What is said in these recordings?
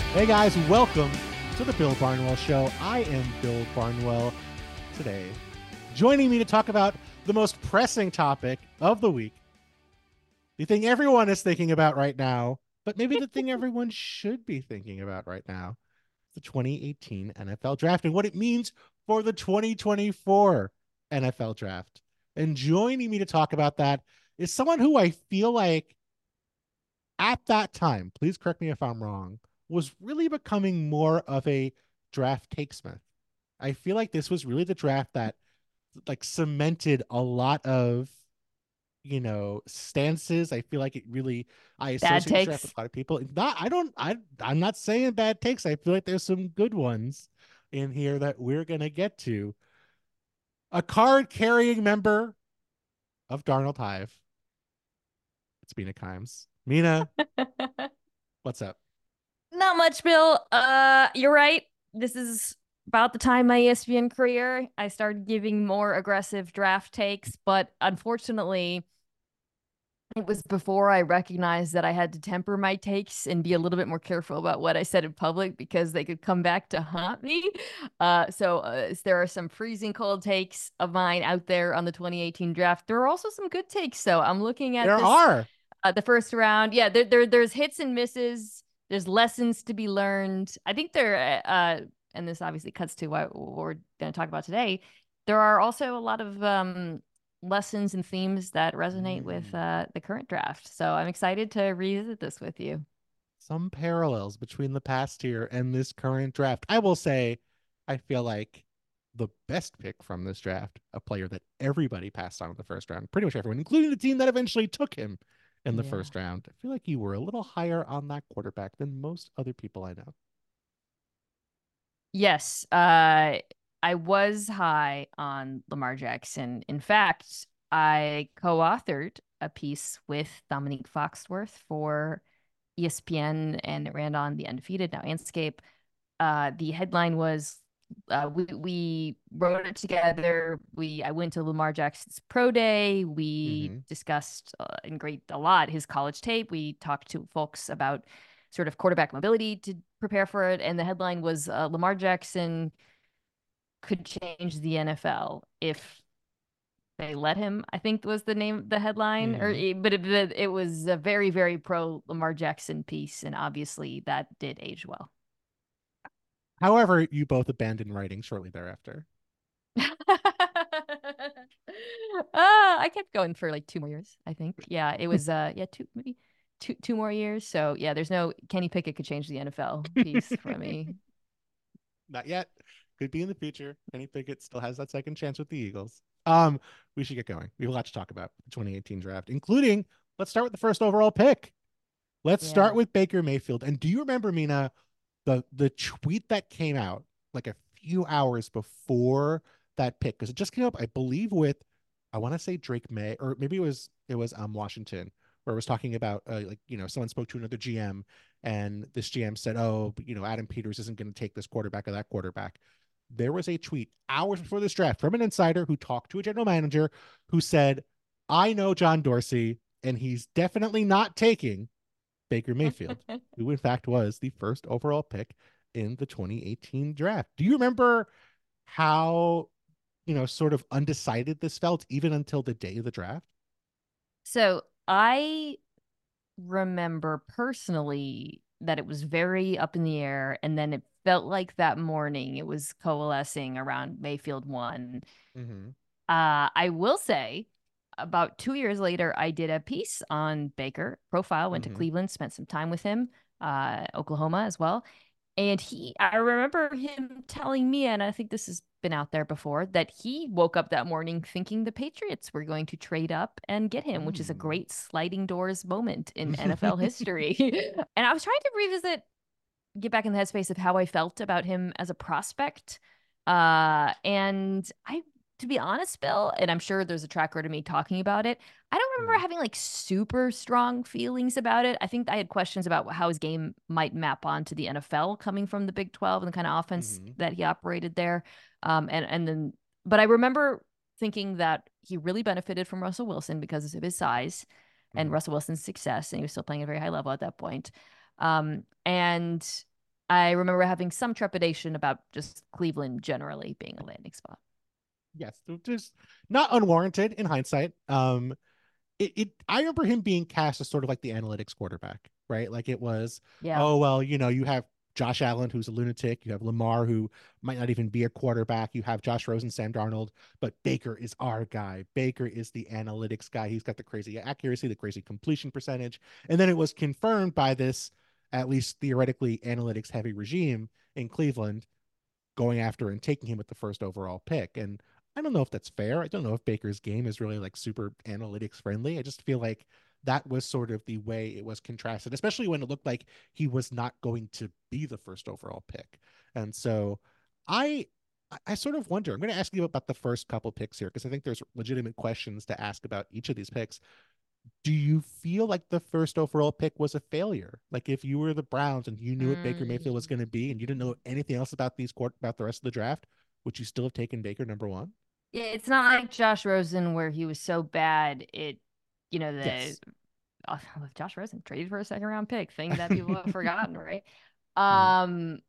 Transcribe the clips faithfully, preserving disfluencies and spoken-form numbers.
Hey guys, welcome to the Bill Barnwell Show. I am Bill Barnwell today. Joining me to talk about the most pressing topic of the week, the thing everyone is thinking about right now, but maybe the thing everyone should be thinking about right now, the twenty eighteen N F L Draft and what it means for the twenty twenty-four N F L Draft. And joining me to talk about that is someone who I feel like at that time, please correct me if I'm wrong, was really becoming more of a draft takesmith. I feel like this was really the draft that like cemented a lot of, you know, stances. I feel like it really I Bad associate this draft with takes. a lot of people. Not I don't I I'm not saying bad takes. I feel like there's some good ones in here that we're gonna get to. A card carrying member of Darnold Hive. It's Mina Kimes. Mina, what's up? Not much, Bill. Uh, you're right. This is about the time my E S P N career I started giving more aggressive draft takes, but unfortunately, it was before I recognized that I had to temper my takes and be a little bit more careful about what I said in public because they could come back to haunt me. Uh, so uh, there are some freezing cold takes of mine out there on the twenty eighteen draft. There are also some good takes. So I'm looking at There this are. uh, the first round. Yeah, there, there there's hits and misses. There's lessons to be learned. I think there, uh, and this obviously cuts to what we're going to talk about today. There are also a lot of um, lessons and themes that resonate with Mm. uh, the current draft. So I'm excited to revisit this with you. Some parallels between the past here and this current draft. I will say, I feel like the best pick from this draft, a player that everybody passed on in the first round, pretty much everyone, including the team that eventually took him in the Yeah. first round. I feel like you were a little higher on that quarterback than most other people I know. Yes. Uh, I was high on Lamar Jackson. In fact, I co-authored a piece with Dominique Foxworth for E S P N and it ran on the Undefeated, now Andscape. Uh, the headline was uh, we we wrote it together. We I went to Lamar Jackson's pro day. We Mm-hmm. discussed uh, in great a lot his college tape. We talked to folks about sort of quarterback mobility to prepare for it. And the headline was uh, Lamar Jackson could change the N F L if they let him. I think was the name of the headline, or Mm-hmm. it- but it, it was a very very pro Lamar Jackson piece, and obviously that did age well. However, you both abandoned writing shortly thereafter. Uh, I kept going for like two more years, I think. Yeah, it was uh yeah, two maybe two two more years. So yeah, there's no Kenny Pickett could change the N F L piece for me. Not yet. Could be in the future. Kenny Pickett still has that second chance with the Eagles. Um, we should get going. We have a lot to talk about the twenty eighteen draft, including let's start with the first overall pick. Let's start Yeah. with Baker Mayfield. And do you remember, Mina, the the tweet that came out like a few hours before that pick? Because it just came up, I believe, with I want to say Drake May, or maybe it was it was um Washington, where it was talking about uh, like you know someone spoke to another G M, and this G M said, "Oh, you know, Adam Peters isn't going to take this quarterback or that quarterback." There was a tweet hours before this draft from an insider who talked to a general manager who said, "I know John Dorsey, and he's definitely not taking Baker Mayfield, who in fact was the first overall pick in the twenty eighteen draft." Do you remember how, you know, sort of undecided this felt even until the day of the draft? So I remember personally that it was very up in the air, and then it felt like that morning it was coalescing around Mayfield one. Mm-hmm. Uh, I will say, about two years later, I did a piece on Baker profile, went to Mm-hmm. Cleveland, spent some time with him, uh, Oklahoma as well. And he, I remember him telling me, and I think this has been out there before, that he woke up that morning thinking the Patriots were going to trade up and get him, which is a Mm. great sliding doors moment in N F L history. And I was trying to revisit, get back in the headspace of how I felt about him as a prospect. Uh, and I, to be honest, Bill, and I'm sure there's a track record of me talking about it. I don't remember Mm. having like super strong feelings about it. I think I had questions about how his game might map onto the N F L coming from the Big twelve and the kind of offense Mm-hmm. that he operated there. Um, and and then, but I remember thinking that he really benefited from Russell Wilson because of his size and Mm-hmm. Russell Wilson's success, and he was still playing at a very high level at that point. Um, and I remember having some trepidation about just Cleveland generally being a landing spot. Yes, just not unwarranted in hindsight. Um, it, it I remember him being cast as sort of like the analytics quarterback, right? Like it was, Yeah. oh well, you know, you have Josh Allen who's a lunatic, you have Lamar who might not even be a quarterback, you have Josh Rosen, Sam Darnold, but Baker is our guy. Baker is the analytics guy. He's got the crazy accuracy, the crazy completion percentage, and then it was confirmed by this at least theoretically analytics heavy regime in Cleveland going after and taking him with the first overall pick. And I don't know if that's fair. I don't know if Baker's game is really like super analytics friendly. I just feel like that was sort of the way it was contrasted, especially when it looked like he was not going to be the first overall pick. And so I I sort of wonder. I'm going to ask you about the first couple picks here because I think there's legitimate questions to ask about each of these picks. Do you feel like the first overall pick was a failure? Like if you were the Browns and you knew what Baker Mayfield was Mm. going to be and you didn't know anything else about these court about the rest of the draft, would you still have taken Baker number one? Yeah, it's not like Josh Rosen where he was so bad it, you know, the Yes. uh, Josh Rosen traded for a second round pick, thing that people have forgotten, right? Mhm. Um,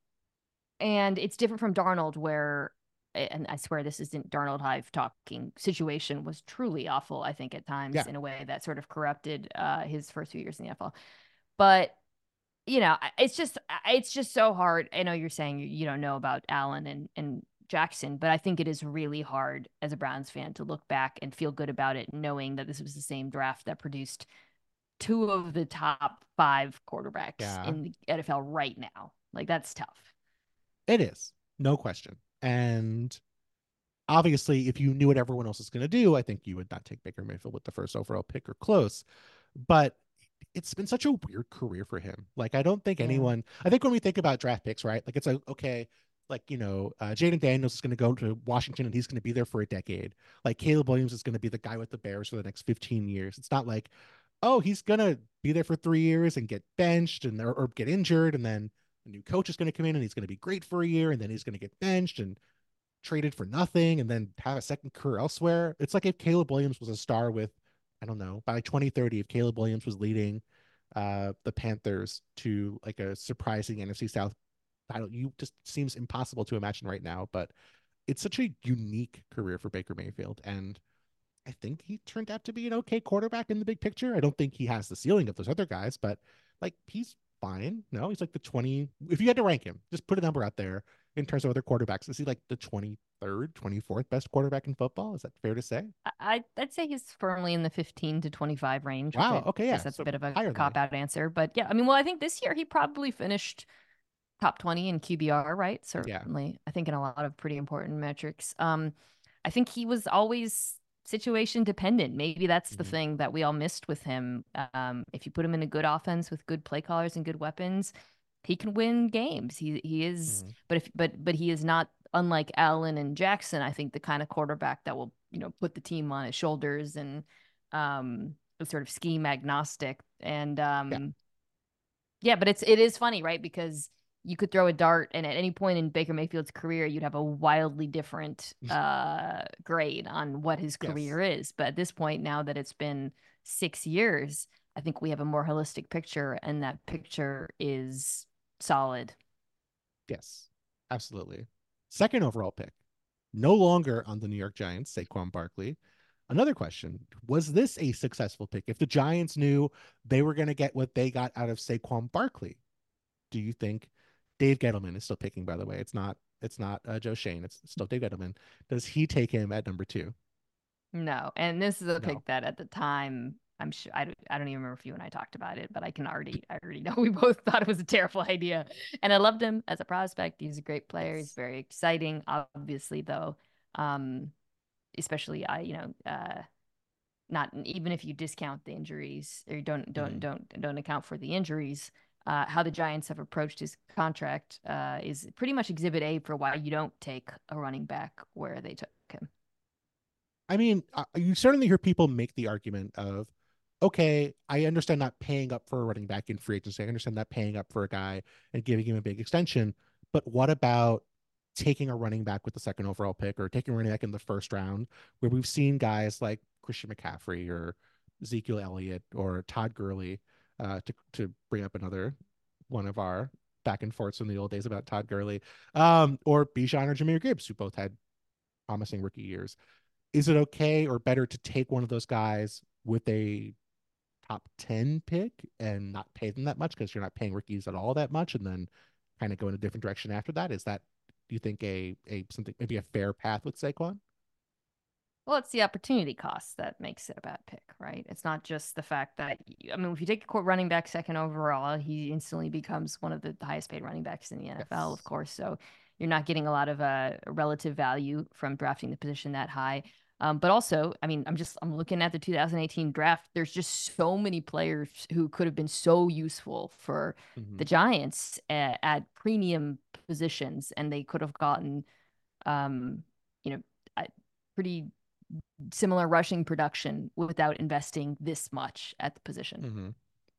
and it's different from Darnold where, and I swear this isn't Darnold Hive talking, situation was truly awful, I think, at times Yeah. in a way that sort of corrupted uh his first few years in the N F L. But you know, it's just it's just so hard. I know you're saying you, you don't know about Allen and and Jackson, but I think it is really hard as a Browns fan to look back and feel good about it, knowing that this was the same draft that produced two of the top five quarterbacks Yeah. in the N F L right now. Like that's tough. It is. No question. And obviously, if you knew what everyone else was going to do, I think you would not take Baker Mayfield with the first overall pick or close. But it's been such a weird career for him. Like, I don't think Yeah. anyone, I think when we think about draft picks, right? Like, it's like, okay, like, you know, uh, Jaden Daniels is going to go to Washington and he's going to be there for a decade. Like, Caleb Williams is going to be the guy with the Bears for the next fifteen years. It's not like, oh, he's going to be there for three years and get benched and or, or get injured. And then a new coach is going to come in and he's going to be great for a year. And then he's going to get benched and traded for nothing and then have a second career elsewhere. It's like if Caleb Williams was a star with, I don't know, by twenty thirty, if Caleb Williams was leading uh, the Panthers to like a surprising N F C South title, you just seems impossible to imagine right now. But it's such a unique career for Baker Mayfield. And I think he turned out to be an okay quarterback in the big picture. I don't think he has the ceiling of those other guys, but like he's fine. No, he's like the twenty. If you had to rank him, just put a number out there in terms of other quarterbacks. Is he like the twenty-third, twenty-fourth best quarterback in football? Is that fair to say? I I'd say he's firmly in the fifteen to twenty-five range, which Wow. I Okay. guess Yeah. that's a So bit of a higher than cop me. out answer. But yeah, I mean, well, I think this year he probably finished top twenty in Q B R, right? Yeah. Certainly. I think in a lot of pretty important metrics. Um, I think he was always situation dependent. Maybe that's the Hmm. thing that we all missed with him. Um, if you put him in a good offense with good play callers and good weapons, he can win games. He he is, Hmm. but if but but he is not, unlike Allen and Jackson, I think the kind of quarterback that will, you know, put the team on his shoulders and um sort of scheme agnostic. And Yeah. um yeah, but it's it is funny, right? Because you could throw a dart, and at any point in Baker Mayfield's career, you'd have a wildly different uh, grade on what his Yes. career is. But at this point, now that it's been six years, I think we have a more holistic picture, and that picture is solid. Yes. Absolutely. Second overall pick. No longer on the New York Giants, Saquon Barkley. Another question: was this a successful pick? If the Giants knew they were going to get what they got out of Saquon Barkley, do you think Dave Gettleman is still picking? By the way, it's not it's not uh, Joe Shane. It's still Dave Gettleman. Does he take him at number two? No, and this is a No. pick that at the time, I'm sure I don't, I don't even remember if you and I talked about it, but I can already I already know we both thought it was a terrible idea. And I loved him as a prospect. He's a great player. He's Yes. very exciting. Obviously, though, um, especially I, you know, uh, not even if you discount the injuries or don't don't Mhm. don't don't account for the injuries. Uh, how the Giants have approached his contract uh, is pretty much Exhibit A for why you don't take a running back where they took him. I mean, uh, you certainly hear people make the argument of, okay, I understand not paying up for a running back in free agency. I understand not paying up for a guy and giving him a big extension. But what about taking a running back with the second overall pick or taking a running back in the first round, where we've seen guys like Christian McCaffrey or Ezekiel Elliott or Todd Gurley, uh, to to bring up another one of our back and forth from the old days about Todd Gurley, um, or Bijan or Jahmyr Gibbs, who both had promising rookie years. Is it okay or better to take one of those guys with a top ten pick and not pay them that much because you're not paying rookies at all that much, and then kind of go in a different direction after that? Is that, do you think, a a something, maybe a fair path with Saquon? Well, it's the opportunity cost that makes it a bad pick, right? It's not just the fact that, I mean, if you take a running back second overall, he instantly becomes one of the highest paid running backs in the N F L, Yes. of course. So you're not getting a lot of uh, relative value from drafting the position that high. Um, but also, I mean, I'm just I'm looking at the two thousand eighteen draft. There's just so many players who could have been so useful for Mm-hmm. the Giants at, at premium positions, and they could have gotten, um, you know, pretty similar rushing production without investing this much at the position. Mm-hmm.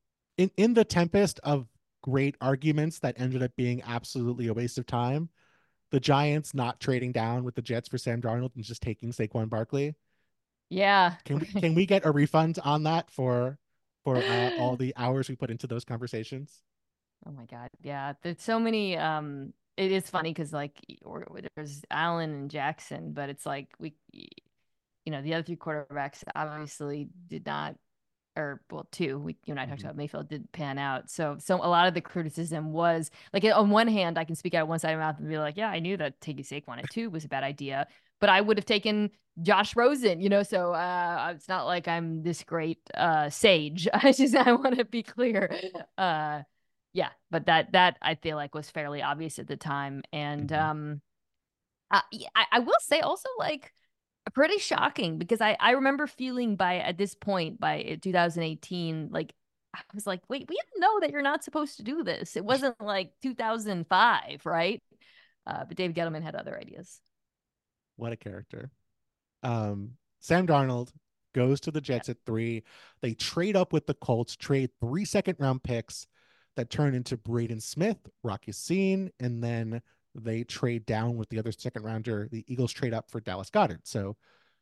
In in the tempest of great arguments that ended up being absolutely a waste of time, the Giants not trading down with the Jets for Sam Darnold and just taking Saquon Barkley. Yeah. Can we can we get a refund on that for for uh, all the hours we put into those conversations? Oh my God. Yeah. There's so many. Um, it is funny because like or, or there's Allen and Jackson, but it's like we, you know, the other three quarterbacks obviously did not, or well, two. We you and I talked Mm-hmm. about Mayfield didn't pan out. So so a lot of the criticism was like on one hand, I can speak out one side of my mouth and be like, yeah, I knew that taking Saquon at two was a bad idea, but I would have taken Josh Rosen, you know. So uh, it's not like I'm this great uh, sage. I just I want to be clear. Uh, yeah, but that that I feel like was fairly obvious at the time, and Mm-hmm. um, I I, I will say also like pretty shocking because I I remember feeling by at this point by uh, two thousand eighteen like I was like, wait, we know that you're not supposed to do this. It wasn't like two thousand five, right? Uh, but Dave Gettleman had other ideas. What a character. Um, Sam Darnold goes to the Yeah. Jets at three. They trade up with the Colts, trade three second round picks that turn into Braden Smith, Rock Ya-Sin, and then they trade down with the other second rounder. The Eagles trade up for Dallas Goedert. So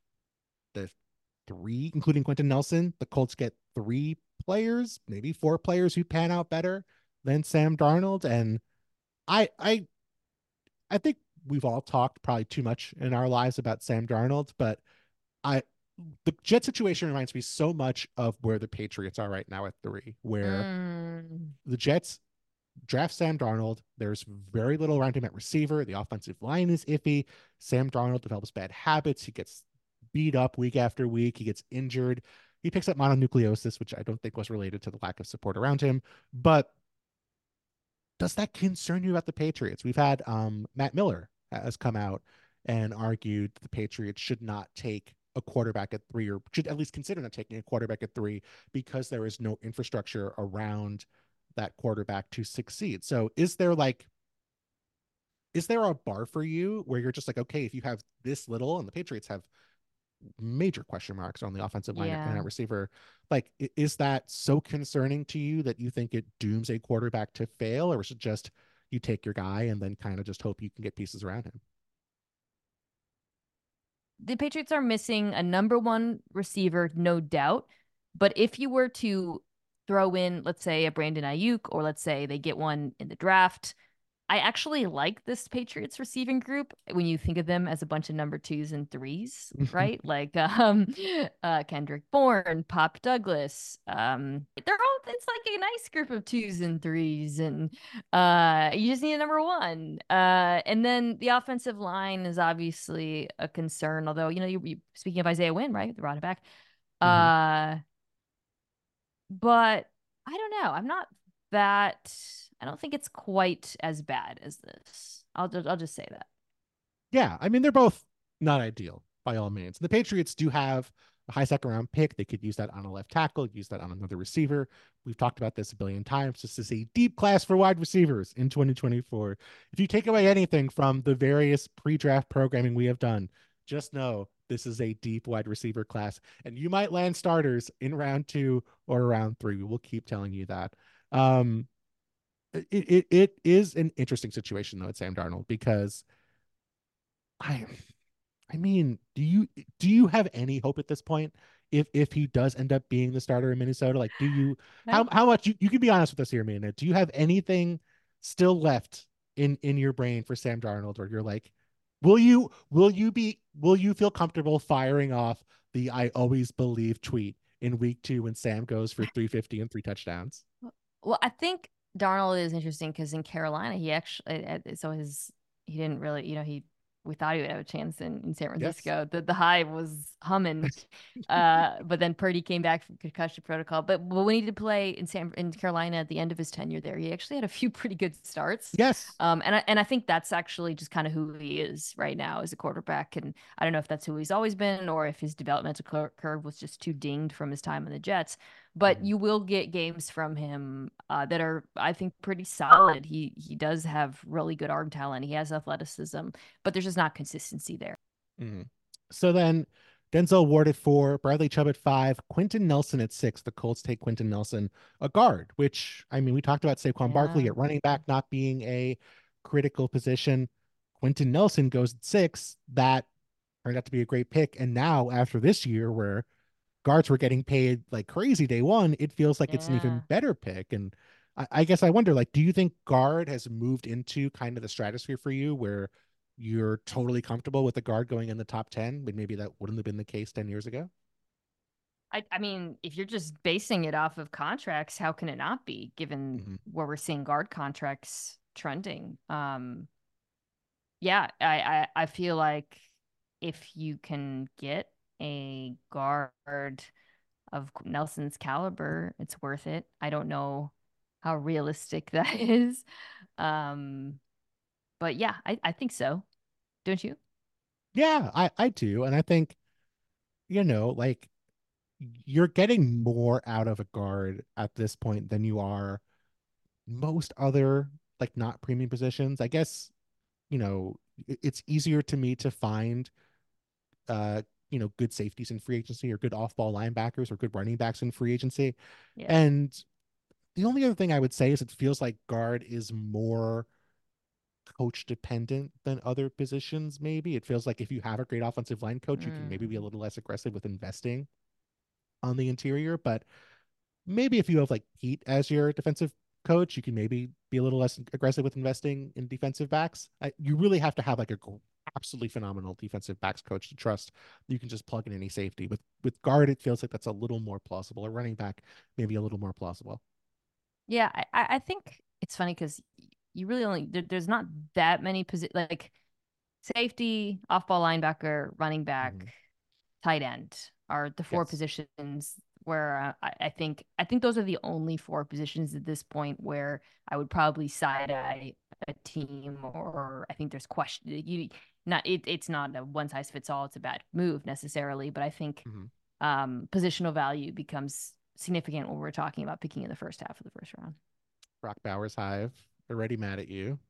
the three, including Quentin Nelson, the Colts get three players, maybe four players who pan out better than Sam Darnold. And I I I think we've all talked probably too much in our lives about Sam Darnold, but I the Jet situation reminds me so much of where the Patriots are right now at three, where Mm. the Jets draft Sam Darnold. There's very little around him at receiver. The offensive line is iffy. Sam Darnold develops bad habits. He gets beat up week after week. He gets injured. He picks up mononucleosis, which I don't think was related to the lack of support around him. But does that concern you about the Patriots? We've had um, Matt Miller has come out and argued the Patriots should not take a quarterback at three, or should at least consider not taking a quarterback at three, because there is no infrastructure around that quarterback to succeed. So is there like, is there a bar for you where you're just like, okay, if you have this little, and the Patriots have major question marks on the offensive line and Yeah. at receiver, like, is that so concerning to you that you think it dooms a quarterback to fail, or is it just you take your guy and then kind of just hope you can get pieces around him? The Patriots are missing a number one receiver, no doubt. But if you were to throw in, let's say, a Brandon Ayuk, or let's say they get one in the draft, I actually like this Patriots receiving group when you think of them as a bunch of number twos and threes, right? Like um uh Kendrick Bourne, Pop Douglas. Um they're all it's like a nice group of twos and threes, and uh you just need a number one. Uh and then the offensive line is obviously a concern, although you know you, you speaking of Isaiah Wynn, right? They brought it back. Mm-hmm. Uh but I don't know. I'm not that. I don't think it's quite as bad as this. I'll just I'll just say that. Yeah, I mean, they're both not ideal by all means. The Patriots do have a high second round pick. They could use that on a left tackle, use that on another receiver. We've talked about this a billion times. This is a deep class for wide receivers in twenty twenty-four. If you take away anything from the various pre draft programming we have done, just know this is a deep wide receiver class, and you might land starters in round two or round three. We will keep telling you that. Um, it, it, it is an interesting situation, though, at Sam Darnold, because I I mean, do you do you have any hope at this point if if he does end up being the starter in Minnesota? Like, do you, I how how much, you, you can be honest with us here, man. Do you have anything still left in in your brain for Sam Darnold, where you're like, will you will you be will you feel comfortable firing off the "I always believe" tweet in week two when Sam goes for three fifty and three touchdowns? Well, I think Darnold is interesting because in Carolina, he actually, uh, uh, so his, he didn't really, you know, he, we thought he would have a chance in, in San Yes. Francisco. The the hive was humming, uh, but then Purdy came back from concussion protocol. But, but when he did play in San in Carolina at the end of his tenure there, he actually had a few pretty good starts. Yes. Um, and I, and I think that's actually just kind of who he is right now as a quarterback. And I don't know if that's who he's always been or if his developmental cur- curve was just too dinged from his time in the Jets. But Mhm. you will get games from him uh, that are, I think, pretty solid. He he does have really good arm talent. He has athleticism, but there's just not consistency there. Mhm. So then Denzel Ward at four, Bradley Chubb at five, Quentin Nelson at six. The Colts take Quentin Nelson, a guard, which, I mean, we talked about Saquon Barkley Yeah. at running back not being a critical position. Quentin Nelson goes at six. That turned out to be a great pick. And now, after this year, where guards were getting paid like crazy day one, it feels like it's an even Yeah. better pick. And I, I guess I wonder, like, do you think guard has moved into kind of the stratosphere for you where you're totally comfortable with the guard going in the top ten, but maybe that wouldn't have been the case ten years ago? I, I mean, if you're just basing it off of contracts, how can it not be, given Mm-hmm. where we're seeing guard contracts trending? Um, yeah, I, I, I feel like if you can get a guard of Nelson's caliber, it's worth it. I don't know how realistic that is. Um, but yeah, I, I think so. Don't you? Yeah, I, I do. And I think, you know, like you're getting more out of a guard at this point than you are most other like not premium positions. I guess, you know, it- it's easier to me to find uh, you know, good safeties in free agency or good off-ball linebackers or good running backs in free agency. Yeah. And the only other thing I would say is it feels like guard is more coach dependent than other positions, maybe. It feels like if you have a great offensive line coach, you can maybe be a Mm. little less aggressive with investing on the interior. But maybe if you have like Pete as your defensive coach, you can maybe be a little less aggressive with investing in defensive backs. I, you really have to have like a absolutely phenomenal defensive backs coach to trust you can just plug in any safety. With with guard, it feels like that's a little more plausible. A running back, maybe a little more plausible. Yeah, I, I I think it's funny because you really only there, there's not that many positions like safety, off-ball linebacker, running back, Mhm. tight end are the four Yes. positions where uh, I, I think I think those are the only four positions at this point where I would probably side eye a team or I think there's question you not it, it's not a one size fits all. It's a bad move necessarily, but I think Mm-hmm. um, positional value becomes significant when we're talking about picking in the first half of the first round. Brock Bowers Hive already mad at you.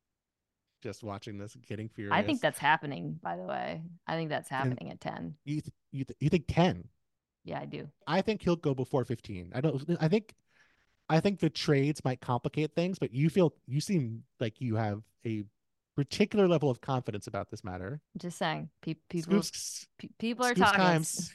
Just watching this, getting I think furious. that's happening, by the way. I think that's And happening at ten. you th- you th- you think ten? Yeah, I do. I think he'll go before fifteen. I don't. I think I think the trades might complicate things, but you feel you seem like you have a particular level of confidence about this matter. I'm just saying, pe- people Scoops, pe- people are Scoops talking. times.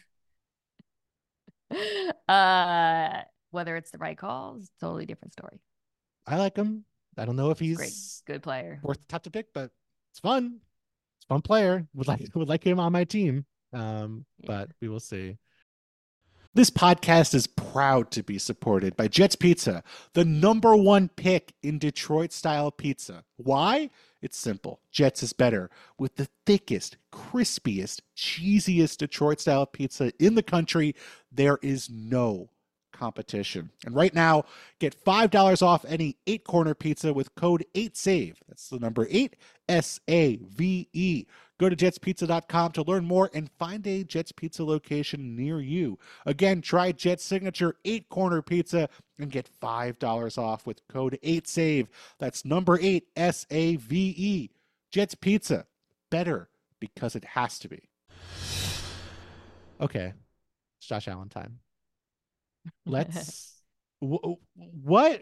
uh, whether it's the right call is a totally different story. I like him. I don't know if He's a great, he's good player. worth the top to pick, but it's fun. It's a fun player. Would like would like him on my team. Um, Yeah. but we will see. This podcast is proud to be supported by Jets Pizza, the number one pick in Detroit style pizza. Why? It's simple. Jets is better with the thickest, crispiest, cheesiest Detroit style pizza in the country. There is no competition. And right now, get five dollars off any eight corner pizza with code eight save. That's the number eight, S A V E. Go to jets pizza dot com to learn more and find a Jets Pizza location near you. Again, try Jet's signature eight corner pizza and get five dollars off with code eight save. That's number eight, S A V E. Jets Pizza. Better because it has to be. Okay, it's Josh Allen time. Let's. What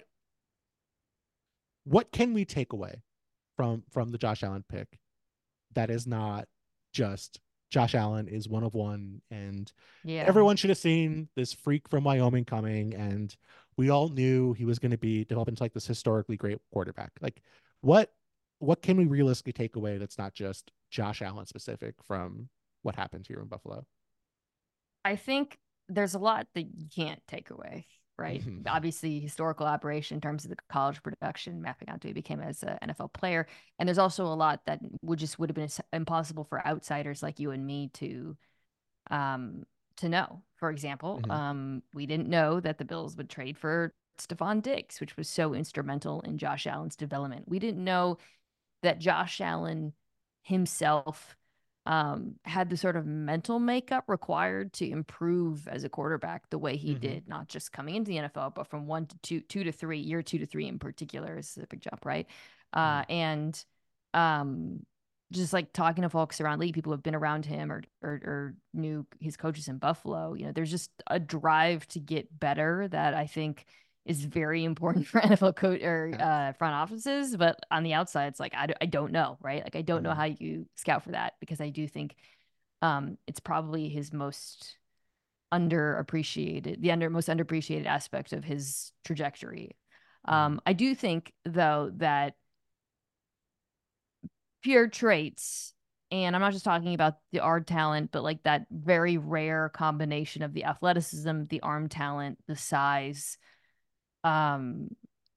what can we take away from from the Josh Allen pick that is not just Josh Allen is one of one, and Yeah. everyone should have seen this freak from Wyoming coming, and we all knew he was going to be developed into like this historically great quarterback. Like, what what can we realistically take away that's not just Josh Allen specific from what happened here in Buffalo? I think there's a lot that you can't take away, right? Mm-hmm. Obviously, historical aberration in terms of the college production mapping onto he became as an N F L player, and there's also a lot that would just would have been impossible for outsiders like you and me to um to know. For example, Mm-hmm. um, we didn't know that the Bills would trade for Stephon Diggs, which was so instrumental in Josh Allen's development. We didn't know that Josh Allen himself um, had the sort of mental makeup required to improve as a quarterback the way he Mm-hmm. did, not just coming into the N F L, but from one to two, two to three, year two to three in particular is a big jump, right? Mm-hmm. Uh, and um, just like talking to folks around league, people who have been around him or, or or knew his coaches in Buffalo, you know, there's just a drive to get better that I think is very important for N F L coach or Yeah. uh, front offices. But on the outside, it's like, I, I don't know, right? Like, I don't know Mm-hmm. how you scout for that because I do think um, it's probably his most underappreciated, the under most underappreciated aspect of his trajectory. Mm-hmm. Um, I do think, though, that pure traits, and I'm not just talking about the art talent, but like that very rare combination of the athleticism, the arm talent, the size, um,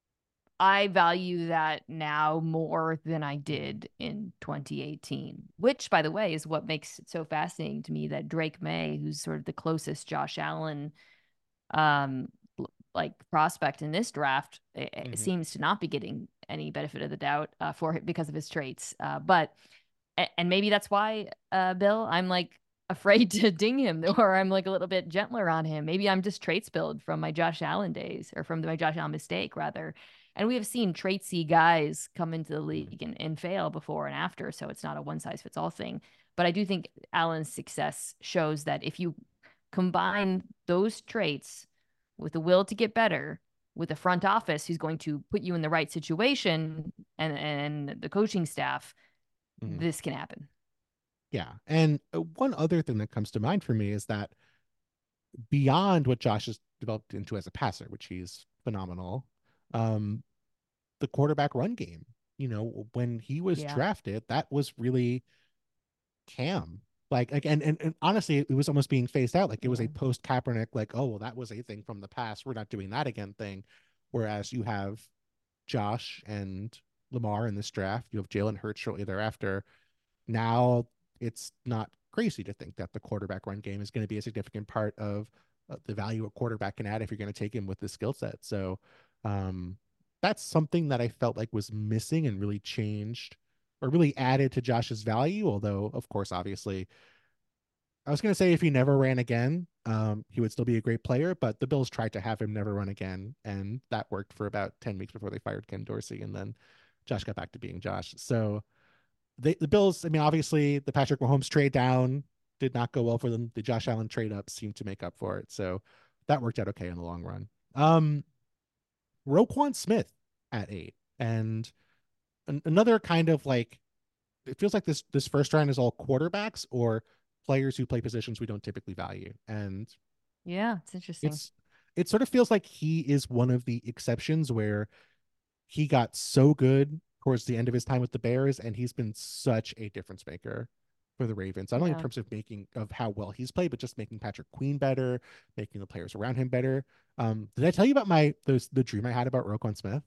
I value that now more than I Mm-hmm. did in twenty eighteen, which, by the way, is what makes it so fascinating to me that Drake May, who's sort of the closest Josh Allen um like prospect in this draft, it, it Mm-hmm. seems to not be getting any benefit of the doubt uh, for it because of his traits. Uh, but and maybe that's why, uh, Bill, I'm like afraid to ding him, or I'm like a little bit gentler on him. Maybe I'm just traits build from my Josh Allen days, or from my Josh Allen mistake rather. And we have seen traitsy guys come into the Mm-hmm. league and, and fail before and after, so it's not a one size fits all thing. But I do think Allen's success shows that if you combine those traits with the will to get better, with a front office who's going to put you in the right situation, and and the coaching staff, Mm-hmm. this can happen. Yeah. And uh, one other thing that comes to mind for me is that beyond what Josh has developed into as a passer, which he's phenomenal, um, the quarterback run game. You know, when he was Yeah. drafted, that was really Cam. Like again, and, and honestly, it was almost being phased out. Like it was Yeah. a post Kaepernick, like, oh well, that was a thing from the past. We're not doing that again thing. Whereas you have Josh and Lamar in this draft, you have Jalen Hurts shortly thereafter. Now it's not crazy to think that the quarterback run game is going to be a significant part of uh, the value a quarterback can add if you're going to take him with this skill set. So um, that's something that I felt like was missing and really changed or really added to Josh's value. Although, of course, obviously, I was going to say if he never ran again, um, he would still be a great player. But the Bills tried to have him never run again, and that worked for about ten weeks before they fired Ken Dorsey, and then Josh got back to being Josh. So they, the Bills, I mean, obviously the Patrick Mahomes trade down did not go well for them. The Josh Allen trade up seemed to make up for it. So that worked out okay in the long run. Um, Roquan Smith at eight. And an, another kind of like, it feels like this, this first round is all quarterbacks or players who play positions we don't typically value. And Yeah, it's interesting. it's, it sort of feels like he is one of the exceptions where he got so good towards the end of his time with the Bears, and he's been such a difference maker for the Ravens. Not only in Yeah. terms of making of how well he's played, but just making Patrick Queen better, making the players around him better. Um, did I tell you about my those the dream I had about Roquan Smith?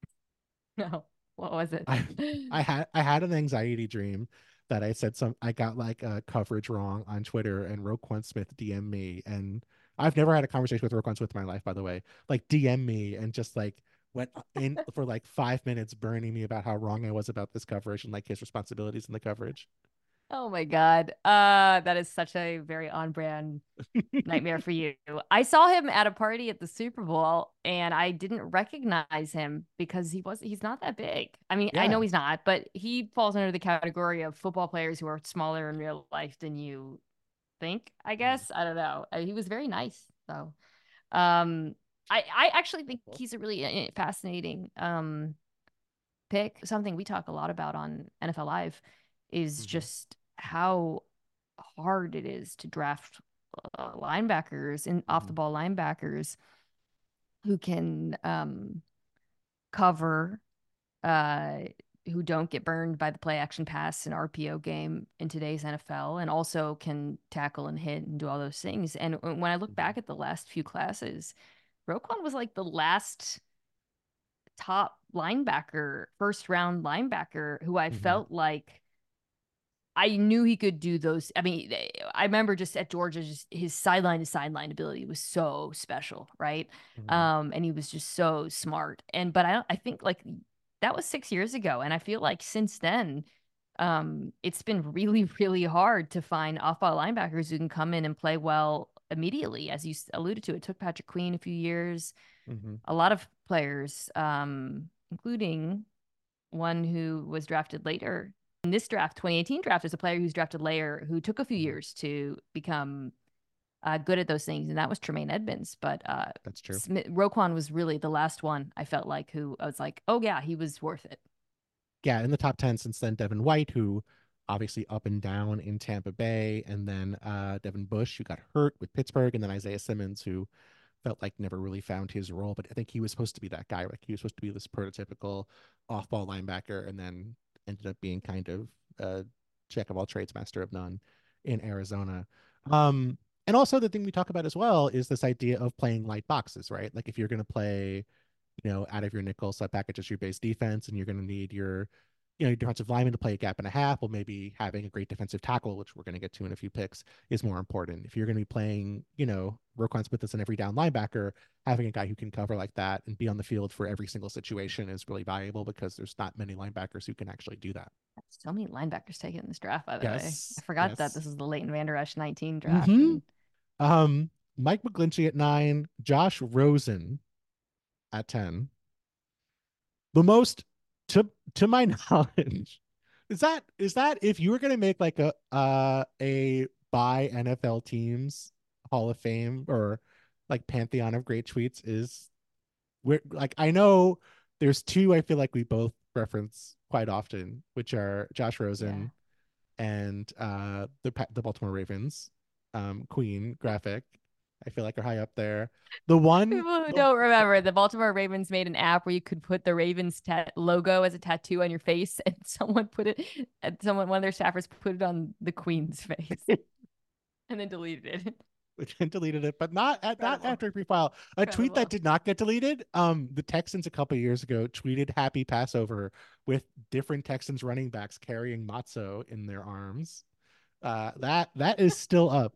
No. What was it? I I had I had an anxiety dream that I said some I got like a coverage wrong on Twitter and Roquan Smith D M me, and I've never had a conversation with Roquan Smith in my life, by the way. Like D M me and just like went in for like five minutes burning me about how wrong I was about this coverage and like his responsibilities in the coverage. Oh my God. Uh, that is such a very on brand nightmare for you. I saw him at a party at the Super Bowl and I didn't recognize him because he was he's not that big. I mean, I know Yeah. he's not, but he falls under the category of football players who are smaller in real life than you think, I Mhm. guess. I don't know. Uh, He was very nice though. Um, I I actually think he's a really uh, fascinating um pick. Something we talk a lot about on N F L Live is Mhm. just how hard it is to draft uh, linebackers and off the Mhm. ball linebackers who can um, cover, uh, who don't get burned by the play action pass and R P O game in today's N F L, and also can tackle and hit and do all those things. And when I look Mhm. back at the last few classes, Roquan was like the last top linebacker, first round linebacker who I Mhm. felt like I knew he could do those. I mean, I remember just at Georgia, just his sideline to sideline ability was so special, right? Mhm. Um, and he was just so smart. And but I don't, I think like that was six years ago, and I feel like since then, um, it's been really, really hard to find off-ball linebackers who can come in and play well immediately. As you alluded to, it took Patrick Queen a few years. Mhm. A lot of players, um, including one who was drafted later in this draft, twenty eighteen draft, is a player who's drafted later who took a few Mhm. years to become uh, good at those things, and that was Tremaine Edmonds. But uh, That's true. Smith, Roquan was really the last one I felt like who I was like, oh yeah, he was worth it. Yeah, in the top ten since then, Devin White, who obviously up and down in Tampa Bay, and then uh, Devin Bush, who got hurt with Pittsburgh, and then Isaiah Simmons, who felt like never really found his role. But I think he was supposed to be that guy. Like he was supposed to be this prototypical off-ball linebacker, and then ended up being kind of a jack of all trades, master of none in Arizona. Um, and also the thing we talk about as well is this idea of playing light boxes, right? Like if you're going to play, you know, out of your nickel sub package as your base defense, and you're going to need your, you know, your defensive lineman to play a gap and a half, well, maybe having a great defensive tackle, which we're going to get to in a few picks, is more important. If you're going to be playing, you know, Roquan Smith as an every down linebacker, having a guy who can cover like that and be on the field for every single situation is really valuable because there's not many linebackers who can actually do that. So many linebackers taken in this draft, by the way. I Yes. forgot that Yes. this is the Leighton Vander Esch nineteen draft. Mm-hmm. And Um, Mike McGlinchey at nine, Josh Rosen at ten. The most, to to my knowledge, is that is that if you were gonna make like a uh a by N F L teams Hall of Fame or like pantheon of great tweets, is we're like, I know there's two I feel like we both reference quite often, which are Josh yeah. Rosen and uh the the Baltimore Ravens um Queen graphic. I feel like are high up there. The one People who the don't remember, the Baltimore Ravens made an app where you could put the Ravens ta- logo as a tattoo on your face, and someone put it, and someone, one of their staffers put it on the Queen's face and then deleted it. which deleted it, but not at not Incredible. after pre-file. A tweet that Incredible. did not get deleted. Um, the Texans a couple years ago tweeted "Happy Passover" with different Texans running backs carrying matzo in their arms. Uh, that that is still up.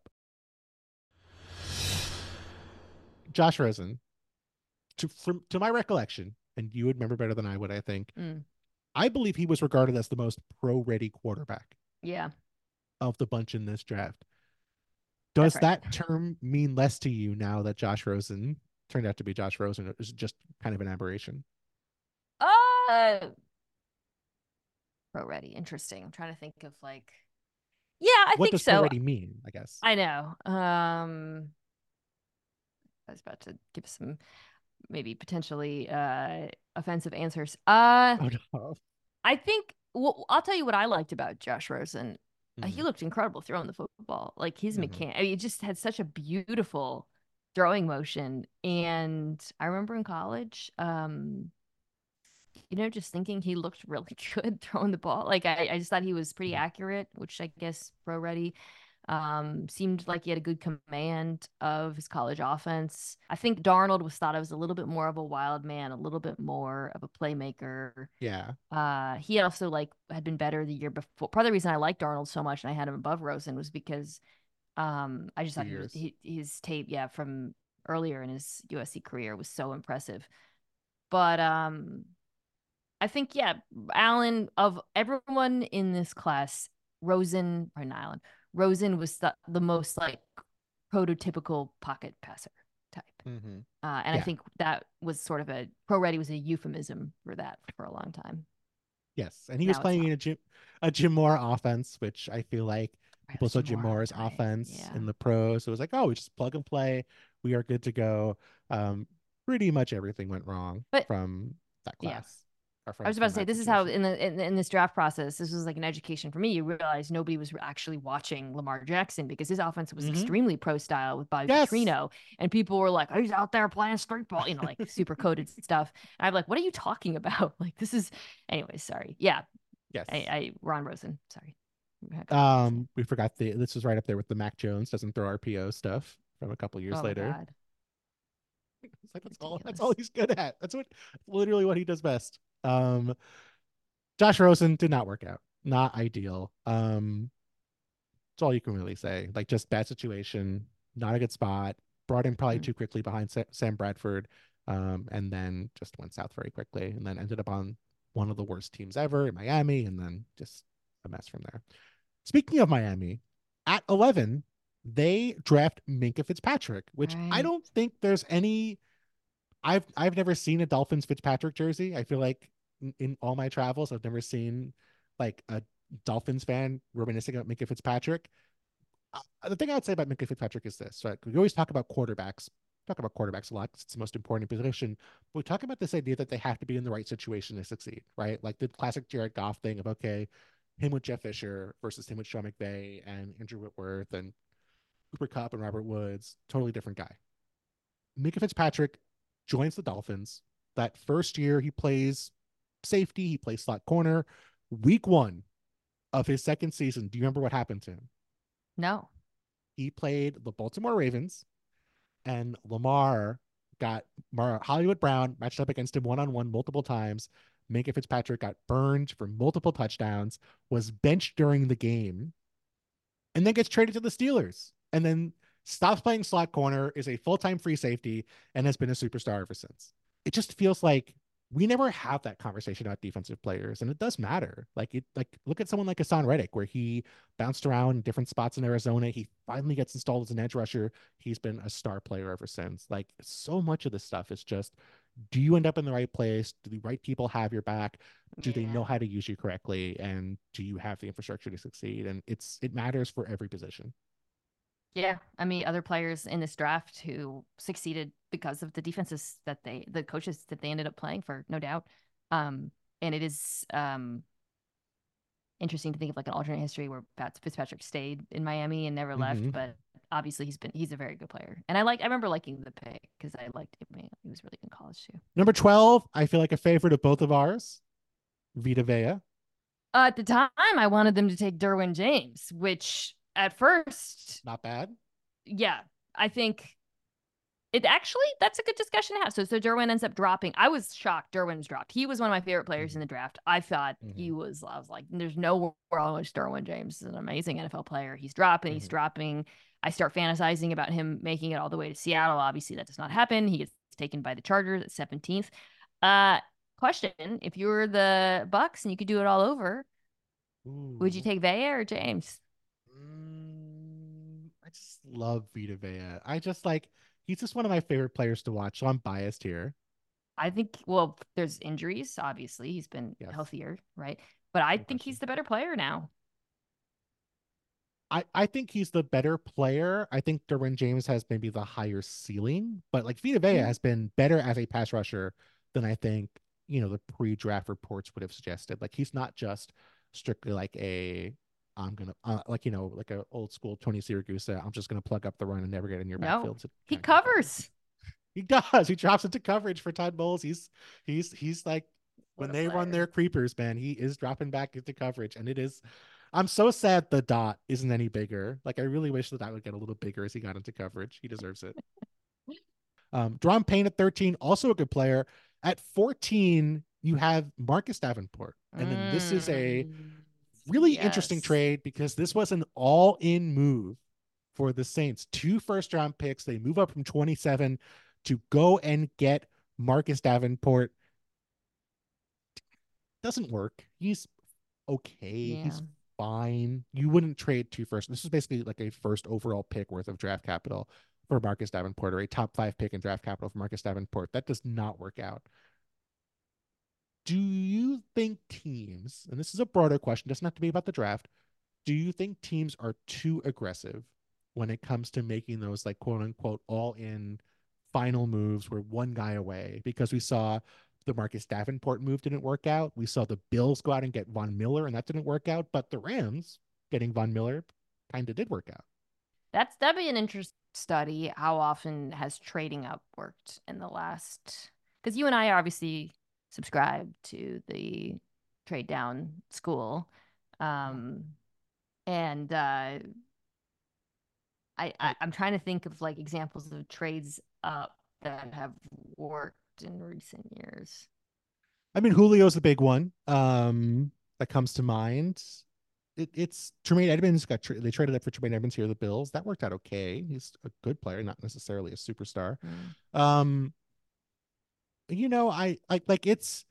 Josh Rosen, to from to my recollection, and you would remember better than I would, I think. Mm, I believe he was regarded as the most pro-ready quarterback yeah, of the bunch in this draft. that's Does right. that term mean less to you now that Josh Rosen turned out to be Josh Rosen? It was just kind of an aberration. Uh, pro ready. Interesting. I'm trying to think of like, yeah, I What think does so. pro-ready mean, I guess? I know. Um, I was about to give some maybe potentially uh offensive answers. Uh, Oh no. I think well, I'll tell you what I liked about Josh Rosen. Uh, Mm-hmm. He looked incredible throwing the football. Like his Mm-hmm. mechanic, I mean, he just had such a beautiful throwing motion. And I remember in college, um, you know, just thinking he looked really good throwing the ball. Like I, I just thought he was pretty accurate, which I guess pro ready. Um, seemed like he had a good command of his college offense. I think Darnold was thought of as a little bit more of a wild man, a little bit more of a playmaker. Yeah. Uh, he also like had been better the year before. Part of the reason I liked Darnold so much and I had him above Rosen was because um I just Two thought he was years. he, his tape, yeah, from earlier in his U S C career was so impressive. But um I think, yeah, Allen, of everyone in this class, Rosen, or not Allen, Rosen was the, the most like prototypical pocket passer type. Mm-hmm. Uh, and I Yeah. think that was sort of a pro ready was a euphemism for that for a long time. Yes. And he was Now it's playing not. in a Jim a Jim Moore offense, which I feel like Right, it people was saw Jim Jim Moore, Moore's right? offense Yeah. in the pros. So it was like, oh, we just plug and play. We are good to go. Um, pretty much everything went wrong But from that yeah, class. our I friend was about from to say that this is how situation. in the in, in this draft process, this was like an education for me. You realize nobody was actually watching Lamar Jackson because his offense was Mm-hmm. extremely pro style with Bobby Yes. Petrino, and people were like, "Oh, he's out there playing street ball," you know, like super coded stuff. And I'm like, "What are you talking about?" Like this is, anyways. Sorry. Yeah, I, Yes. I Ron Rosen. Sorry. Um, we forgot the this was right up there with the Mac Jones doesn't throw R P O stuff from a couple years Oh my later. God, It's like that's all that's all ridiculous. he's good at. That's what literally what he does best. Um, Josh Rosen did not work out. Not ideal. Um, that's all you can really say. Like just bad situation, not a good spot. Brought in probably Mm. too quickly behind Sa- Sam Bradford, um, and then just went south very quickly, and then ended up on one of the worst teams ever in Miami, and then just a mess from there. Speaking of Miami, at eleven, they draft Minka Fitzpatrick, which I Right. don't think there's any. I've I've never seen a Dolphins Fitzpatrick jersey. I feel like in, in all my travels, I've never seen like a Dolphins fan reminiscing about Minka Fitzpatrick. Uh, the thing I would say about Minka Fitzpatrick is this, right? We always talk about quarterbacks, talk about quarterbacks a lot because it's the most important position. But we talk about this idea that they have to be in the right situation to succeed, right? Like the classic Jared Goff thing of, okay, him with Jeff Fisher versus him with Sean McVay and Andrew Whitworth and Cooper Kupp and Robert Woods, totally different guy. Minka Fitzpatrick joins the Dolphins. That first year, he plays safety, he plays slot corner. Week one of his second season, do you remember what happened to him? No. He played the Baltimore Ravens, and Lamar got Mar- Hollywood Brown matched up against him one on one multiple times. Minka Fitzpatrick got burned for multiple touchdowns, was benched during the game, and then gets traded to the Steelers. And then stops playing slot corner, is a full time free safety, and has been a superstar ever since. It just feels like we never have that conversation about defensive players, and it does matter. Like it, like look at someone like Hassan Reddick, where he bounced around in different spots in Arizona. He finally gets installed as an edge rusher. He's been a star player ever since. Like so much of this stuff is just, do you end up in the right place? Do the right people have your back? Do they know Yeah. how to use you correctly? And do you have the infrastructure to succeed? And it's it matters for every position. Yeah, I mean, other players in this draft who succeeded because of the defenses that they, the coaches that they ended up playing for, no doubt. Um, and it is um interesting to think of like an alternate history where Pat Fitzpatrick stayed in Miami and never left, Mm-hmm. but obviously he's been he's a very good player. And I like I remember liking the pick because I liked him. He was really good in college too. Number twelve, I feel like a favorite of both of ours, Vita Vea. Uh, at the time, I wanted them to take Derwin James, which at first, Not bad. yeah, I think it actually, that's a good discussion to have. So, so Derwin ends up dropping. I was shocked Derwin's dropped. He was one of my favorite players Mm-hmm. in the draft. I thought Mm-hmm. he was, I was like, there's no world in which Derwin James is an amazing N F L player. He's dropping, he's Mm-hmm. dropping. I start fantasizing about him making it all the way to Seattle. Obviously, that does not happen. He gets taken by the Chargers at seventeenth. Uh, question: if you were the Bucks and you could do it all over, would you Ooh. take Vea or James? Mm, I just love Vita Vea. I just like he's just one of my favorite players to watch. So I'm biased here. I think, well, there's injuries, obviously. He's been Yes, healthier, right? But I no think question. he's the better player now. I, I think he's the better player. I think Derwin James has maybe the higher ceiling, but like Vita Vea Mm. has been better as a pass rusher than I think, you know, the pre-draft reports would have suggested. Like he's not just strictly like a I'm gonna uh, like you know like a old school Tony Siragusa. I'm just gonna plug up the run and never get in your No, backfield to he kind of player. covers. He does. He drops into coverage for Todd Bowles. He's he's he's like What when a they run player. their creepers, man, he is dropping back into coverage, and it is. I'm so sad the dot isn't any bigger. Like I really wish the dot would get a little bigger as he got into coverage. He deserves it. Um, Drum Payne at thirteen, also a good player. At fourteen, you have Marcus Davenport, and then this is a Mm, really interesting yes. trade because this was an all-in move for the Saints. Two first round picks. They move up from twenty-seven to go and get Marcus Davenport. Doesn't work. He's okay. Yeah. He's fine. You wouldn't trade two first. This is basically like a first overall pick worth of draft capital for Marcus Davenport, or a top five pick in draft capital for Marcus Davenport. That does not work out. Do you think teams, and this is a broader question, doesn't have to be about the draft, do you think teams are too aggressive when it comes to making those like quote unquote all in final moves where one guy away? Because we saw the Marcus Davenport move didn't work out. We saw the Bills go out and get Von Miller, and that didn't work out. But the Rams getting Von Miller kind of did work out. That's that'd be an interesting study. How often has trading up worked in the last? Because you and I obviously subscribe to the trade down school, um, and uh, I, I I, I'm trying to think of like examples of trades up that have worked in recent years. I mean, Julio's the big one um, that comes to mind. It, it's Tremaine Edmonds got tra- they traded up for Tremaine Edmonds here, the Bills. That worked out okay. He's a good player, not necessarily a superstar. Mm. Um, you know, I like like it's